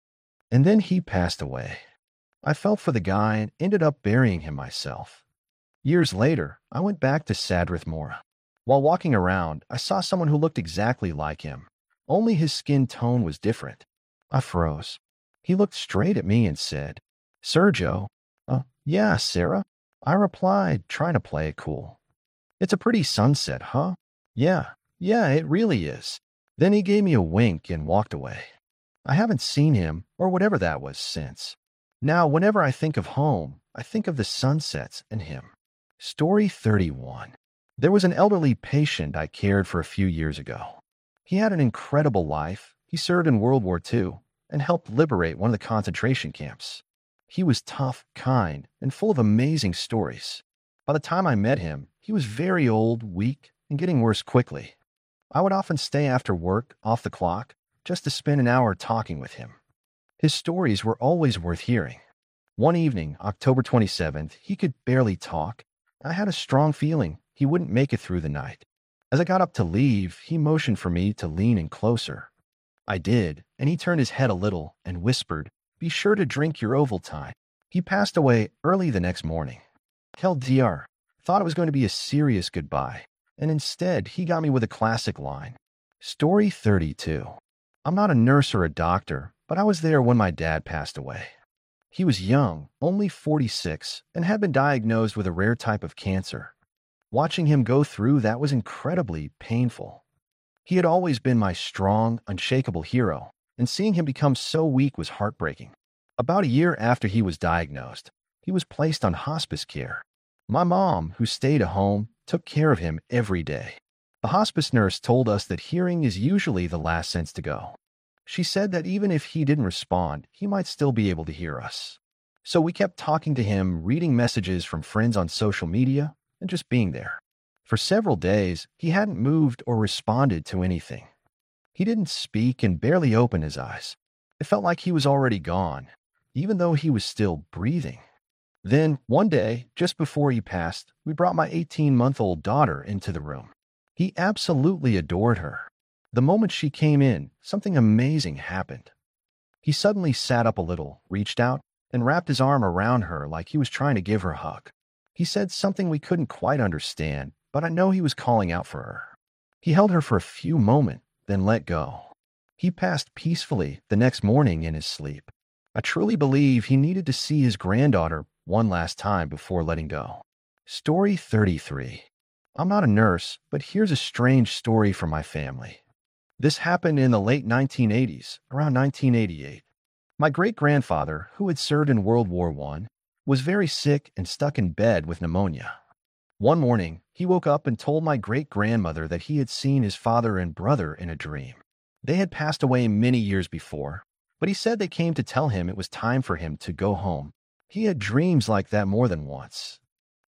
And then he passed away. I felt for the guy and ended up burying him myself. Years later, I went back to Sadrith Mora. While walking around, I saw someone who looked exactly like him. Only his skin tone was different. I froze. He looked straight at me and said, "Sergio?" Uh, yeah, Sarah." I replied, trying to play it cool. "It's a pretty sunset, huh?" Yeah, yeah, it really is." Then he gave me a wink and walked away. I haven't seen him, or whatever that was, since. Now, whenever I think of home, I think of the sunsets and him. Story thirty-one. There was an elderly patient I cared for a few years ago. He had an incredible life. He served in World War Two and helped liberate one of the concentration camps. He was tough, kind, and full of amazing stories. By the time I met him, he was very old, weak, and getting worse quickly. I would often stay after work, off the clock, just to spend an hour talking with him. His stories were always worth hearing. One evening, October twenty-seventh, he could barely talk. I had a strong feeling he wouldn't make it through the night. As I got up to leave, he motioned for me to lean in closer. I did, and he turned his head a little and whispered, "Be sure to drink your Ovaltine." He passed away early the next morning. Kel D R thought it was going to be a serious goodbye, and instead he got me with a classic line. Story thirty-two. I'm not a nurse or a doctor, but I was there when my dad passed away. He was young, only forty-six, and had been diagnosed with a rare type of cancer. Watching him go through that was incredibly painful. He had always been my strong, unshakable hero, and seeing him become so weak was heartbreaking. About a year after he was diagnosed, he was placed on hospice care. My mom, who stayed at home, took care of him every day. The hospice nurse told us that hearing is usually the last sense to go. She said that even if he didn't respond, he might still be able to hear us. So we kept talking to him, reading messages from friends on social media, and just being there. For several days, he hadn't moved or responded to anything. He didn't speak and barely open his eyes. It felt like he was already gone, even though he was still breathing. Then, one day, just before he passed, we brought my eighteen-month-old daughter into the room. He absolutely adored her. The moment she came in, something amazing happened. He suddenly sat up a little, reached out, and wrapped his arm around her like he was trying to give her a hug. He said something we couldn't quite understand, but I know he was calling out for her. He held her for a few moments, then let go. He passed peacefully the next morning in his sleep. I truly believe he needed to see his granddaughter one last time before letting go. Story thirty-three. I'm not a nurse, but here's a strange story from my family. This happened in the late nineteen eighties, around nineteen eighty-eight. My great-grandfather, who had served in World War One, was very sick and stuck in bed with pneumonia. One morning, he woke up and told my great-grandmother that he had seen his father and brother in a dream. They had passed away many years before, but he said they came to tell him it was time for him to go home. He had dreams like that more than once.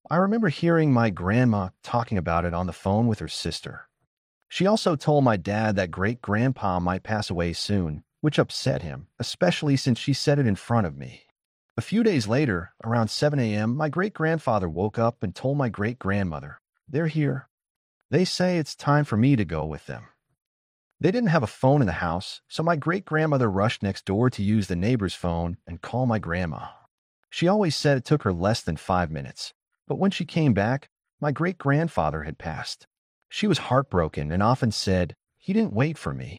I remember hearing my grandma talking about it on the phone with her sister. She also told my dad that great-grandpa might pass away soon, which upset him, especially since she said it in front of me. A few days later, around seven a m, my great-grandfather woke up and told my great-grandmother, "They're here. They say it's time for me to go with them." They didn't have a phone in the house, so my great-grandmother rushed next door to use the neighbor's phone and call my grandma. She always said it took her less than five minutes, but when she came back, my great-grandfather had passed. She was heartbroken and often said, "He didn't wait for me."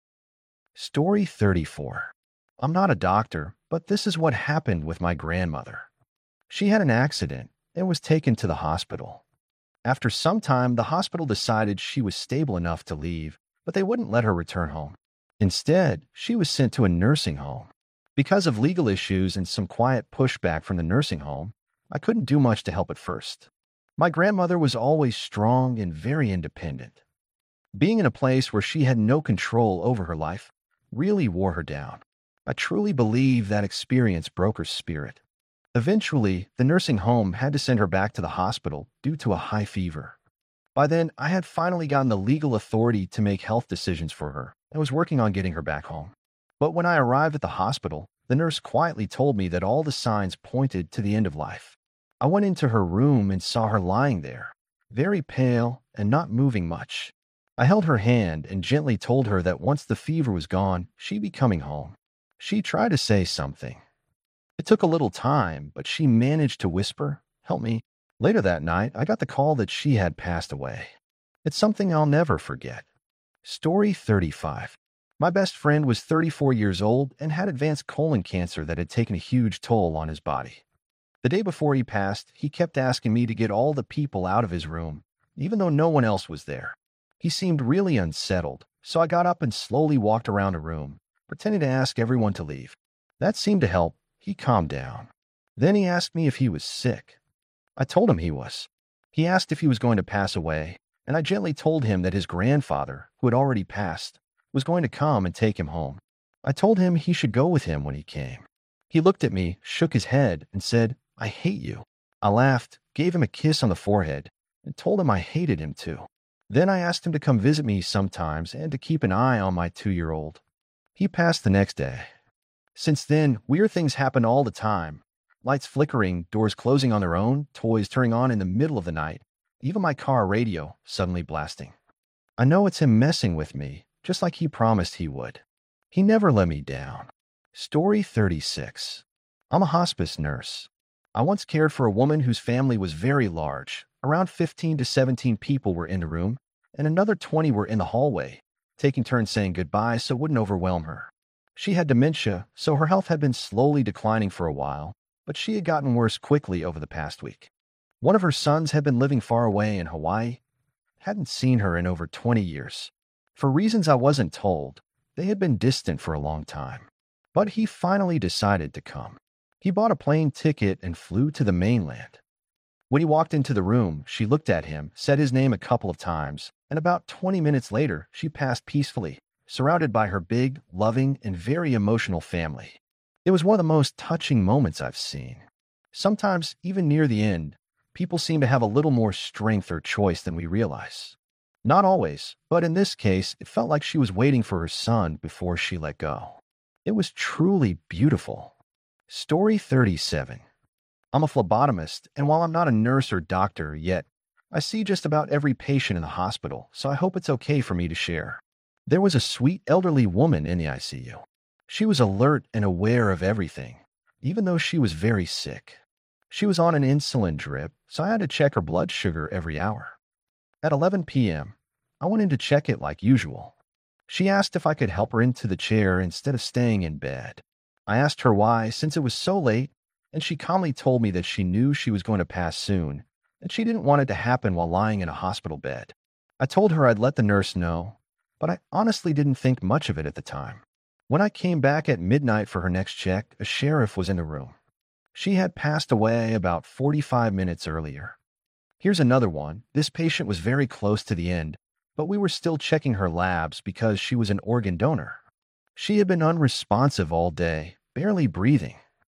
Story thirty-four. I'm not a doctor, but this is what happened with my grandmother. She had an accident and was taken to the hospital. After some time, the hospital decided she was stable enough to leave, but they wouldn't let her return home. Instead, she was sent to a nursing home. Because of legal issues and some quiet pushback from the nursing home, I couldn't do much to help at first. My grandmother was always strong and very independent. Being in a place where she had no control over her life really wore her down. I truly believe that experience broke her spirit. Eventually, the nursing home had to send her back to the hospital due to a high fever. By then, I had finally gotten the legal authority to make health decisions for her and was working on getting her back home. But when I arrived at the hospital, the nurse quietly told me that all the signs pointed to the end of life. I went into her room and saw her lying there, very pale and not moving much. I held her hand and gently told her that once the fever was gone, she'd be coming home. She tried to say something. It took a little time, but she managed to whisper, "Help me." Later that night, I got the call that she had passed away. It's something I'll never forget. Story thirty-five. My best friend was thirty-four years old and had advanced colon cancer that had taken a huge toll on his body. The day before he passed, he kept asking me to get all the people out of his room, even though no one else was there. He seemed really unsettled, so I got up and slowly walked around the room, pretending to ask everyone to leave. That seemed to help. He calmed down. Then he asked me if he was sick. I told him he was. He asked if he was going to pass away, and I gently told him that his grandfather, who had already passed, was going to come and take him home. I told him he should go with him when he came. He looked at me, shook his head, and said, "I hate you." I laughed, gave him a kiss on the forehead, and told him I hated him too. Then I asked him to come visit me sometimes and to keep an eye on my two-year-old. He passed the next day. Since then, weird things happen all the time. Lights flickering, doors closing on their own, toys turning on in the middle of the night, even my car radio suddenly blasting. I know it's him messing with me, just like he promised he would. He never let me down. Story thirty-six. I'm a hospice nurse. I once cared for a woman whose family was very large. Around fifteen to seventeen people were in the room, and another twenty were in the hallway, taking turns saying goodbye so it wouldn't overwhelm her. She had dementia, so her health had been slowly declining for a while, but she had gotten worse quickly over the past week. One of her sons had been living far away in Hawaii. Hadn't seen her in over twenty years. For reasons I wasn't told, they had been distant for a long time. But he finally decided to come. He bought a plane ticket and flew to the mainland. When he walked into the room, she looked at him, said his name a couple of times, and about twenty minutes later, she passed peacefully, surrounded by her big, loving, and very emotional family. It was one of the most touching moments I've seen. Sometimes, even near the end, people seem to have a little more strength or choice than we realize. Not always, but in this case, it felt like she was waiting for her son before she let go. It was truly beautiful. Story thirty-seven. I'm a phlebotomist, and while I'm not a nurse or doctor yet, I see just about every patient in the hospital, so I hope it's okay for me to share. There was a sweet elderly woman in the I C U. She was alert and aware of everything, even though she was very sick. She was on an insulin drip, so I had to check her blood sugar every hour. At eleven p m, I went in to check it like usual. She asked if I could help her into the chair instead of staying in bed. I asked her why, since it was so late, and she calmly told me that she knew she was going to pass soon, and she didn't want it to happen while lying in a hospital bed. I told her I'd let the nurse know, but I honestly didn't think much of it at the time. When I came back at midnight for her next check, a sheriff was in the room. She had passed away about forty-five minutes earlier. Here's another one. This patient was very close to the end, but we were still checking her labs because she was an organ donor. She had been unresponsive all day, barely breathing.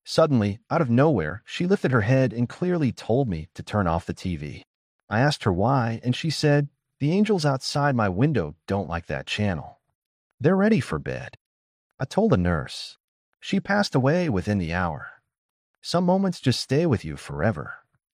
Suddenly, out of nowhere, she lifted her head and clearly told me to turn off the T V. I asked her why, and she said, "The angels outside my window don't like that channel. They're ready for bed." I told the nurse. She passed away within the hour. Some moments just stay with you forever.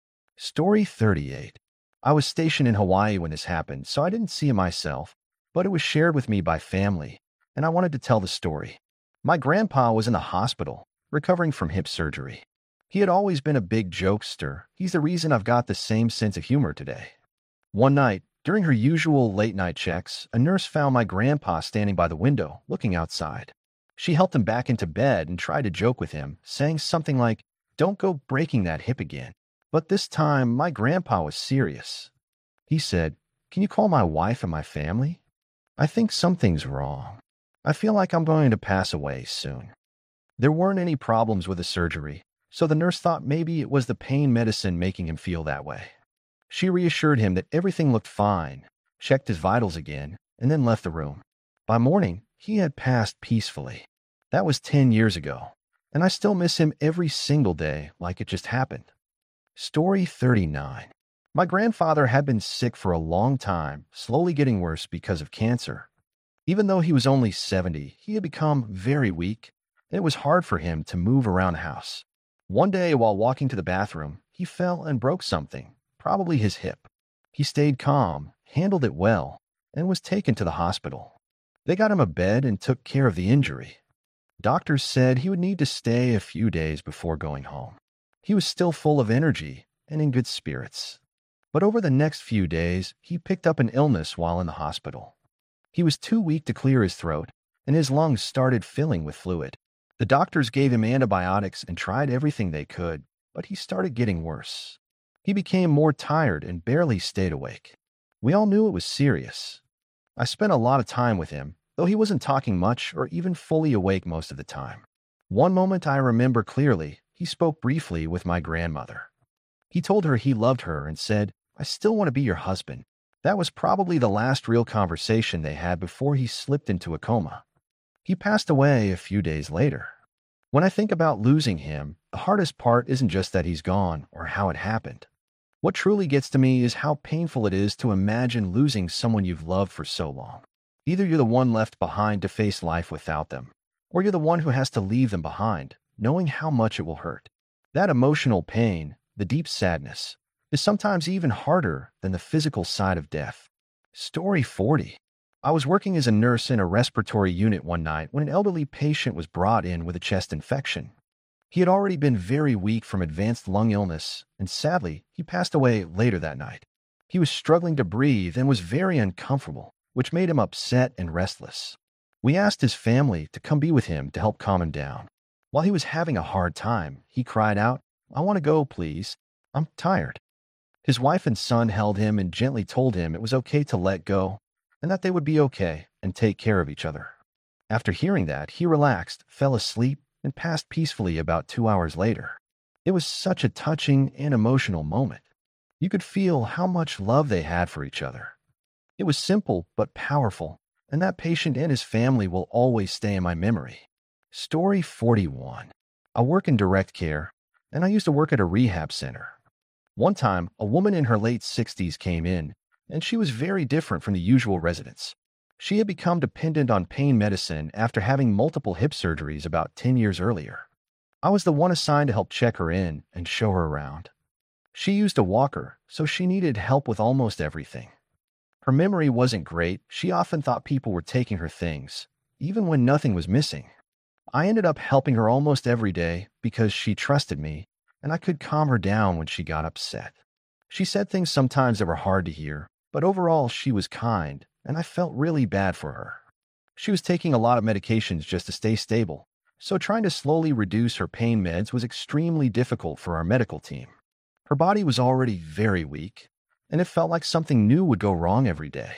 Story thirty-eight. I was stationed in Hawaii when this happened, so I didn't see it myself, but it was shared with me by family, and I wanted to tell the story. My grandpa was in the hospital, recovering from hip surgery. He had always been a big jokester. He's the reason I've got the same sense of humor today. One night, during her usual late-night checks, a nurse found my grandpa standing by the window, looking outside. She helped him back into bed and tried to joke with him, saying something like, "Don't go breaking that hip again." But this time, my grandpa was serious. He said, "Can you call my wife and my family? I think something's wrong. I feel like I'm going to pass away soon." There weren't any problems with the surgery, so the nurse thought maybe it was the pain medicine making him feel that way. She reassured him that everything looked fine, checked his vitals again, and then left the room. By morning, he had passed peacefully. That was ten years ago, and I still miss him every single day like it just happened. Story thirty-nine. My grandfather had been sick for a long time, slowly getting worse because of cancer. Even though he was only seventy, he had become very weak, and it was hard for him to move around the house. One day, while walking to the bathroom, he fell and broke something, probably his hip. He stayed calm, handled it well, and was taken to the hospital. They got him a bed and took care of the injury. Doctors said he would need to stay a few days before going home. He was still full of energy and in good spirits. But over the next few days, he picked up an illness while in the hospital. He was too weak to clear his throat, and his lungs started filling with fluid. The doctors gave him antibiotics and tried everything they could, but he started getting worse. He became more tired and barely stayed awake. We all knew it was serious. I spent a lot of time with him, though he wasn't talking much or even fully awake most of the time. One moment I remember clearly, he spoke briefly with my grandmother. He told her he loved her and said, "I still want to be your husband." That was probably the last real conversation they had before he slipped into a coma. He passed away a few days later. When I think about losing him, the hardest part isn't just that he's gone or how it happened. What truly gets to me is how painful it is to imagine losing someone you've loved for so long. Either you're the one left behind to face life without them, or you're the one who has to leave them behind, knowing how much it will hurt. That emotional pain, the deep sadness, is sometimes even harder than the physical side of death. Story forty. I was working as a nurse in a respiratory unit one night when an elderly patient was brought in with a chest infection. He had already been very weak from advanced lung illness, and sadly, he passed away later that night. He was struggling to breathe and was very uncomfortable, which made him upset and restless. We asked his family to come be with him to help calm him down. While he was having a hard time, he cried out, "I want to go, please. I'm tired." His wife and son held him and gently told him it was okay to let go, and that they would be okay and take care of each other. After hearing that, he relaxed, fell asleep, and passed peacefully about two hours later. It was such a touching and emotional moment. You could feel how much love they had for each other. It was simple but powerful, and that patient and his family will always stay in my memory. Story forty-one. I work in direct care, and I used to work at a rehab center. One time, a woman in her late sixties came in, and she was very different from the usual residents. She had become dependent on pain medicine after having multiple hip surgeries about ten years earlier. I was the one assigned to help check her in and show her around. She used a walker, so she needed help with almost everything. Her memory wasn't great. She often thought people were taking her things, even when nothing was missing. I ended up helping her almost every day because she trusted me, and I could calm her down when she got upset. She said things sometimes that were hard to hear, but overall she was kind, and I felt really bad for her. She was taking a lot of medications just to stay stable, so trying to slowly reduce her pain meds was extremely difficult for our medical team. Her body was already very weak, and it felt like something new would go wrong every day.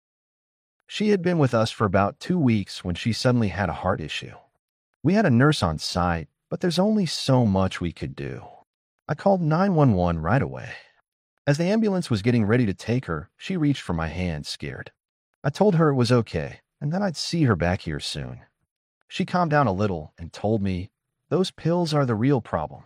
She had been with us for about two weeks when she suddenly had a heart issue. We had a nurse on site, but there's only so much we could do. I called nine one one right away. As the ambulance was getting ready to take her, she reached for my hand, scared. I told her it was okay, and that I'd see her back here soon. She calmed down a little and told me, Those pills are the real problem.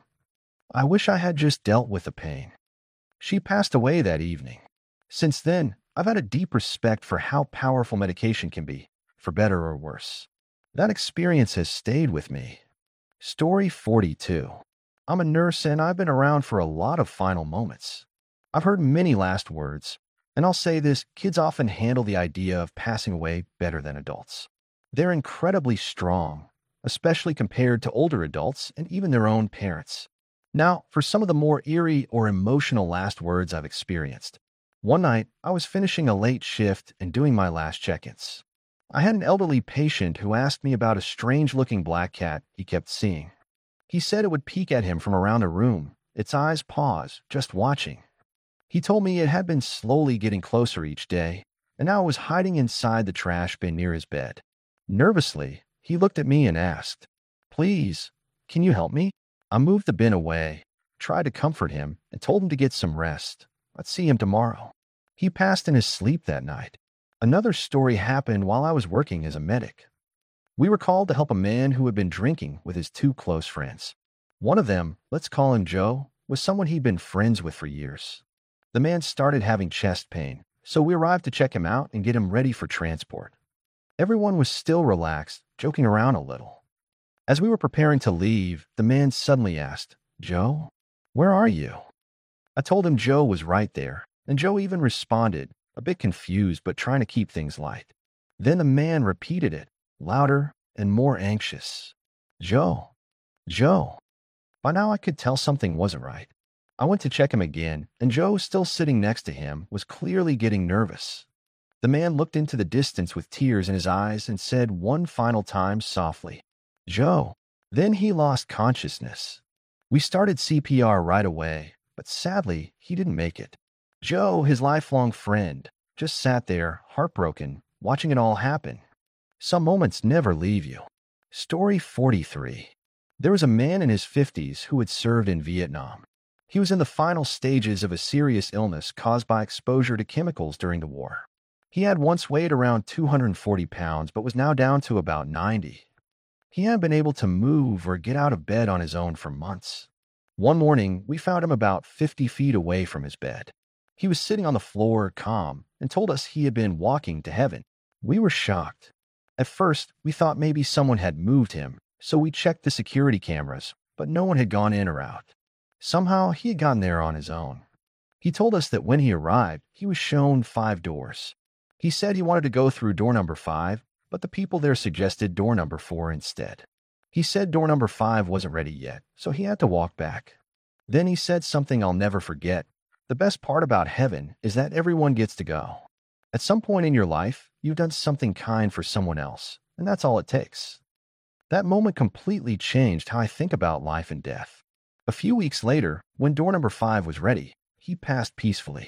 I wish I had just dealt with the pain. She passed away that evening. Since then, I've had a deep respect for how powerful medication can be, for better or worse. That experience has stayed with me. Story forty-two. I'm a nurse and I've been around for a lot of final moments. I've heard many last words, and I'll say this, kids often handle the idea of passing away better than adults. They're incredibly strong, especially compared to older adults and even their own parents. Now, for some of the more eerie or emotional last words I've experienced. One night, I was finishing a late shift and doing my last check-ins. I had an elderly patient who asked me about a strange-looking black cat he kept seeing. He said it would peek at him from around a room, its eyes paused, just watching. He told me it had been slowly getting closer each day, and now it was hiding inside the trash bin near his bed. Nervously, he looked at me and asked, "Please, can you help me?" I moved the bin away, tried to comfort him, and told him to get some rest. I'd see him tomorrow. He passed in his sleep that night. Another story happened while I was working as a medic. We were called to help a man who had been drinking with his two close friends. One of them, let's call him Joe, was someone he'd been friends with for years. The man started having chest pain, so we arrived to check him out and get him ready for transport. Everyone was still relaxed, joking around a little. As we were preparing to leave, the man suddenly asked, "Joe, where are you?" I told him Joe was right there, and Joe even responded, a bit confused but trying to keep things light. Then the man repeated it, louder and more anxious. "Joe, Joe." By now I could tell something wasn't right. I went to check him again, and Joe, still sitting next to him, was clearly getting nervous. The man looked into the distance with tears in his eyes and said one final time softly, "Joe." Then he lost consciousness. We started C P R right away, but sadly, he didn't make it. Joe, his lifelong friend, just sat there, heartbroken, watching it all happen. Some moments never leave you. Story forty-three. There was a man in his fifties who had served in Vietnam. He was in the final stages of a serious illness caused by exposure to chemicals during the war. He had once weighed around two hundred forty pounds, but was now down to about ninety. He hadn't been able to move or get out of bed on his own for months. One morning, we found him about fifty feet away from his bed. He was sitting on the floor, calm, and told us he had been walking to heaven. We were shocked. At first, we thought maybe someone had moved him, so we checked the security cameras, but no one had gone in or out. Somehow, he had gotten there on his own. He told us that when he arrived, he was shown five doors. He said he wanted to go through door number five, but the people there suggested door number four instead. He said door number five wasn't ready yet, so he had to walk back. Then he said something I'll never forget. The best part about heaven is that everyone gets to go. At some point in your life, you've done something kind for someone else, and that's all it takes. That moment completely changed how I think about life and death. A few weeks later, when door number five was ready, he passed peacefully.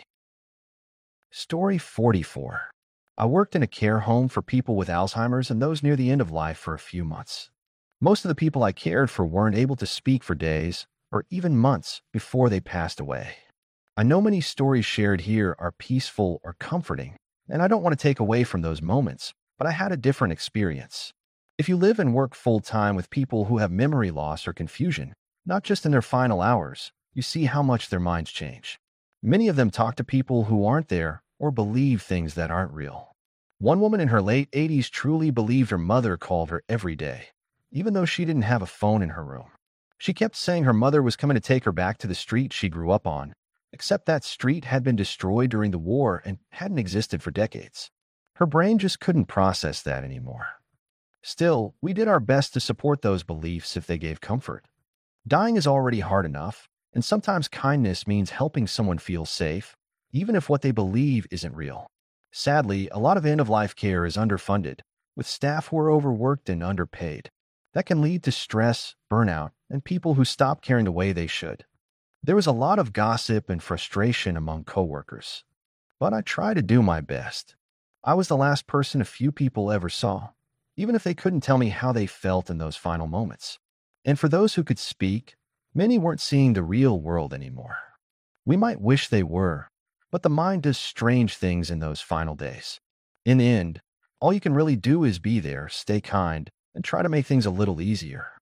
Story forty-four. I worked in a care home for people with Alzheimer's and those near the end of life for a few months. Most of the people I cared for weren't able to speak for days or even months before they passed away. I know many stories shared here are peaceful or comforting, and I don't want to take away from those moments, but I had a different experience. If you live and work full-time with people who have memory loss or confusion, not just in their final hours, you see how much their minds change. Many of them talk to people who aren't there or believe things that aren't real. One woman in her late eighties truly believed her mother called her every day, even though she didn't have a phone in her room. She kept saying her mother was coming to take her back to the street she grew up on, except that street had been destroyed during the war and hadn't existed for decades. Her brain just couldn't process that anymore. Still, we did our best to support those beliefs if they gave comfort. Dying is already hard enough, and sometimes kindness means helping someone feel safe, even if what they believe isn't real. Sadly, a lot of end-of-life care is underfunded, with staff who are overworked and underpaid. That can lead to stress, burnout, and people who stop caring the way they should. There was a lot of gossip and frustration among coworkers, but I try to do my best. I was the last person a few people ever saw, even if they couldn't tell me how they felt in those final moments. And for those who could speak, many weren't seeing the real world anymore. We might wish they were, but the mind does strange things in those final days. In the end, all you can really do is be there, stay kind, and try to make things a little easier.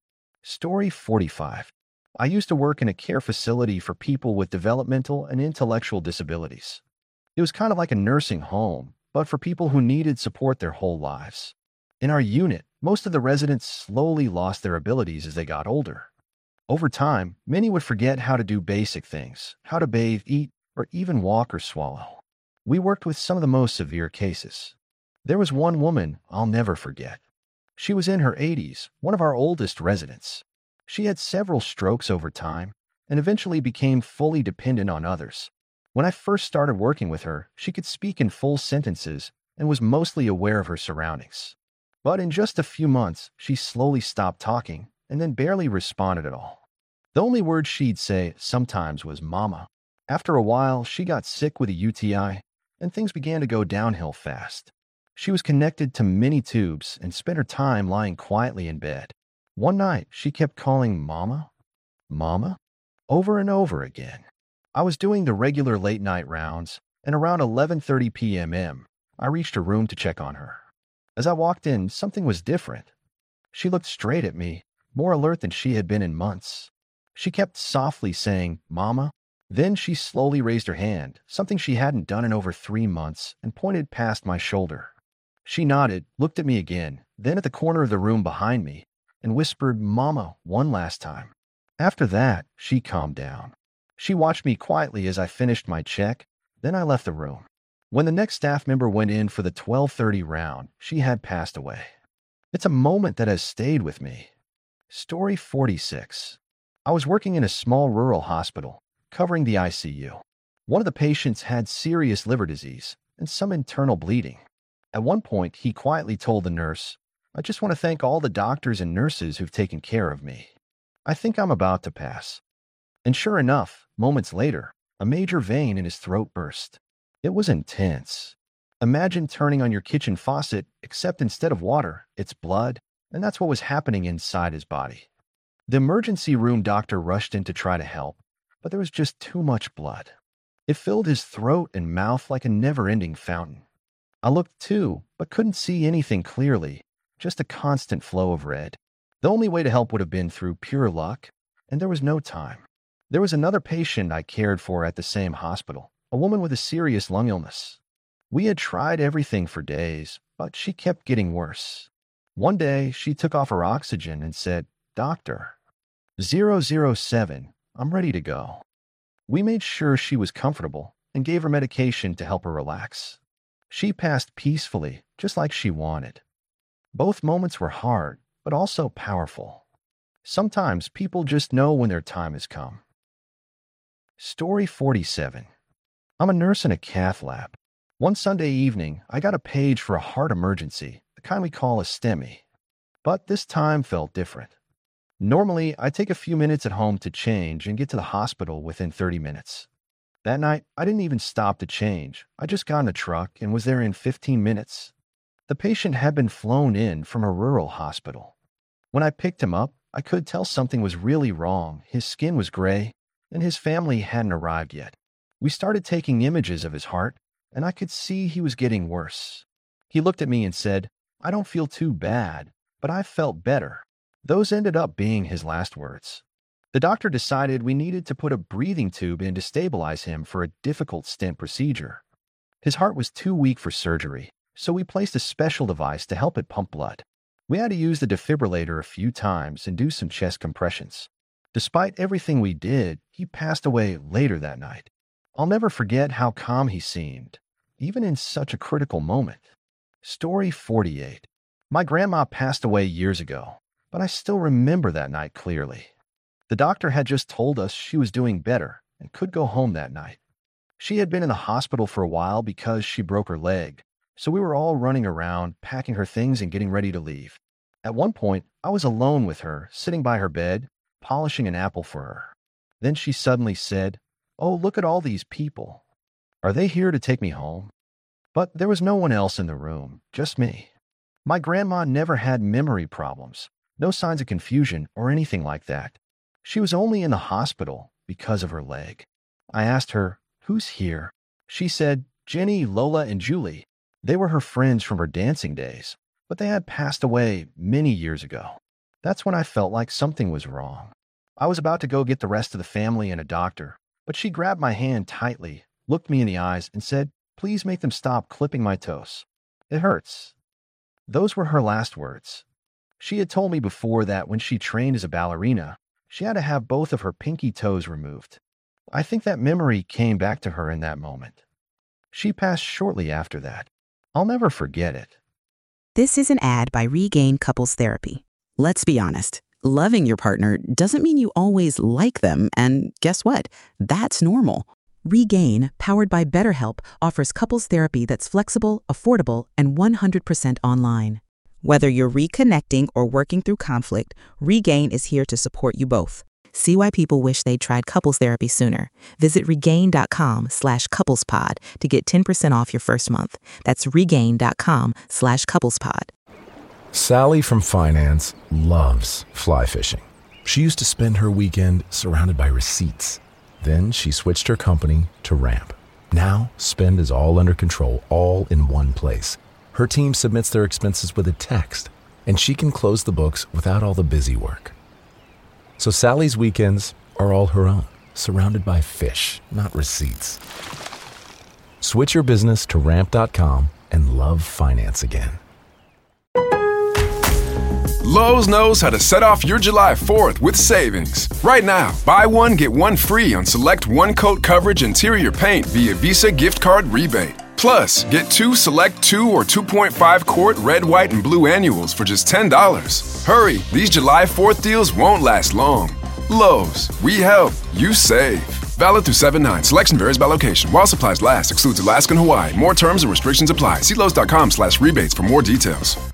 Story forty-five. I used to work in a care facility for people with developmental and intellectual disabilities. It was kind of like a nursing home, but for people who needed support their whole lives. In our unit, most of the residents slowly lost their abilities as they got older. Over time, many would forget how to do basic things, how to bathe, eat, or even walk or swallow. We worked with some of the most severe cases. There was one woman I'll never forget. She was in her eighties, one of our oldest residents. She had several strokes over time and eventually became fully dependent on others. When I first started working with her, she could speak in full sentences and was mostly aware of her surroundings. But in just a few months, she slowly stopped talking and then barely responded at all. The only word she'd say sometimes was mama. After a while, she got sick with a U T I, and things began to go downhill fast. She was connected to many tubes and spent her time lying quietly in bed. One night, she kept calling Mama, Mama, over and over again. I was doing the regular late-night rounds, and around eleven thirty p m I reached her room to check on her. As I walked in, something was different. She looked straight at me, more alert than she had been in months. She kept softly saying, Mama. Then she slowly raised her hand, something she hadn't done in over three months, and pointed past my shoulder. She nodded, looked at me again, then at the corner of the room behind me, and whispered, Mama, one last time. After that, she calmed down. She watched me quietly as I finished my check, then I left the room. When the next staff member went in for the twelve thirty round, she had passed away. It's a moment that has stayed with me. Story forty-six. I was working in a small rural hospital, covering the I C U. One of the patients had serious liver disease and some internal bleeding. At one point, he quietly told the nurse, I just want to thank all the doctors and nurses who've taken care of me. I think I'm about to pass. And sure enough, moments later, a major vein in his throat burst. It was intense. Imagine turning on your kitchen faucet, except instead of water, it's blood, and that's what was happening inside his body. The emergency room doctor rushed in to try to help, but there was just too much blood. It filled his throat and mouth like a never-ending fountain. I looked too, but couldn't see anything clearly, just a constant flow of red. The only way to help would have been through pure luck, and there was no time. There was another patient I cared for at the same hospital, a woman with a serious lung illness. We had tried everything for days, but she kept getting worse. One day, she took off her oxygen and said, Doctor, zero zero seven, I'm ready to go. We made sure she was comfortable and gave her medication to help her relax. She passed peacefully, just like she wanted. Both moments were hard, but also powerful. Sometimes people just know when their time has come. Story forty-seven. I'm a nurse in a cath lab. One Sunday evening, I got a page for a heart emergency, the kind we call a STEMI. But this time felt different. Normally, I take a few minutes at home to change and get to the hospital within thirty minutes. That night, I didn't even stop to change. I just got in a truck and was there in fifteen minutes. The patient had been flown in from a rural hospital. When I picked him up, I could tell something was really wrong. His skin was gray, and his family hadn't arrived yet. We started taking images of his heart, and I could see he was getting worse. He looked at me and said, I don't feel too bad, but I felt better. Those ended up being his last words. The doctor decided we needed to put a breathing tube in to stabilize him for a difficult stent procedure. His heart was too weak for surgery, so we placed a special device to help it pump blood. We had to use the defibrillator a few times and do some chest compressions. Despite everything we did, he passed away later that night. I'll never forget how calm he seemed, even in such a critical moment. Story forty-eight. My grandma passed away years ago, but I still remember that night clearly. The doctor had just told us she was doing better and could go home that night. She had been in the hospital for a while because she broke her leg, so we were all running around, packing her things and getting ready to leave. At one point, I was alone with her, sitting by her bed, polishing an apple for her. Then she suddenly said, Oh, look at all these people. Are they here to take me home? But there was no one else in the room, just me. My grandma never had memory problems, no signs of confusion or anything like that. She was only in the hospital because of her leg. I asked her, Who's here? She said, Jenny, Lola, and Julie. They were her friends from her dancing days, but they had passed away many years ago. That's when I felt like something was wrong. I was about to go get the rest of the family and a doctor, but she grabbed my hand tightly, looked me in the eyes, and said, "Please make them stop clipping my toes. It hurts." Those were her last words. She had told me before that when she trained as a ballerina, she had to have both of her pinky toes removed. I think that memory came back to her in that moment. She passed shortly after that. I'll never forget it. This is an ad by Regain Couples Therapy. Let's be honest. Loving your partner doesn't mean you always like them, and guess what? That's normal. Regain, powered by BetterHelp, offers couples therapy that's flexible, affordable, and one hundred percent online. Whether you're reconnecting or working through conflict, Regain is here to support you both. See why people wish they'd tried couples therapy sooner. Visit regain.com slash couplespod to get ten percent off your first month. That's regain.com slash couplespod. Sally from finance loves fly fishing. She used to spend her weekend surrounded by receipts. Then she switched her company to Ramp. Now, spend is all under control, all in one place. Her team submits their expenses with a text, and she can close the books without all the busy work. So Sally's weekends are all her own, surrounded by fish, not receipts. Switch your business to ramp dot com and love finance again. Lowe's knows how to set off your July fourth with savings. Right now, buy one, get one free on select one-coat coverage interior paint via Visa gift card rebate. Plus, get two select two or two point five quart red, white, and blue annuals for just ten dollars. Hurry, these July fourth deals won't last long. Lowe's, we help, you save. Valid through seven nine. Selection varies by location. While supplies last, excludes Alaska and Hawaii. More terms and restrictions apply. See Lowe's dot com slash rebates for more details.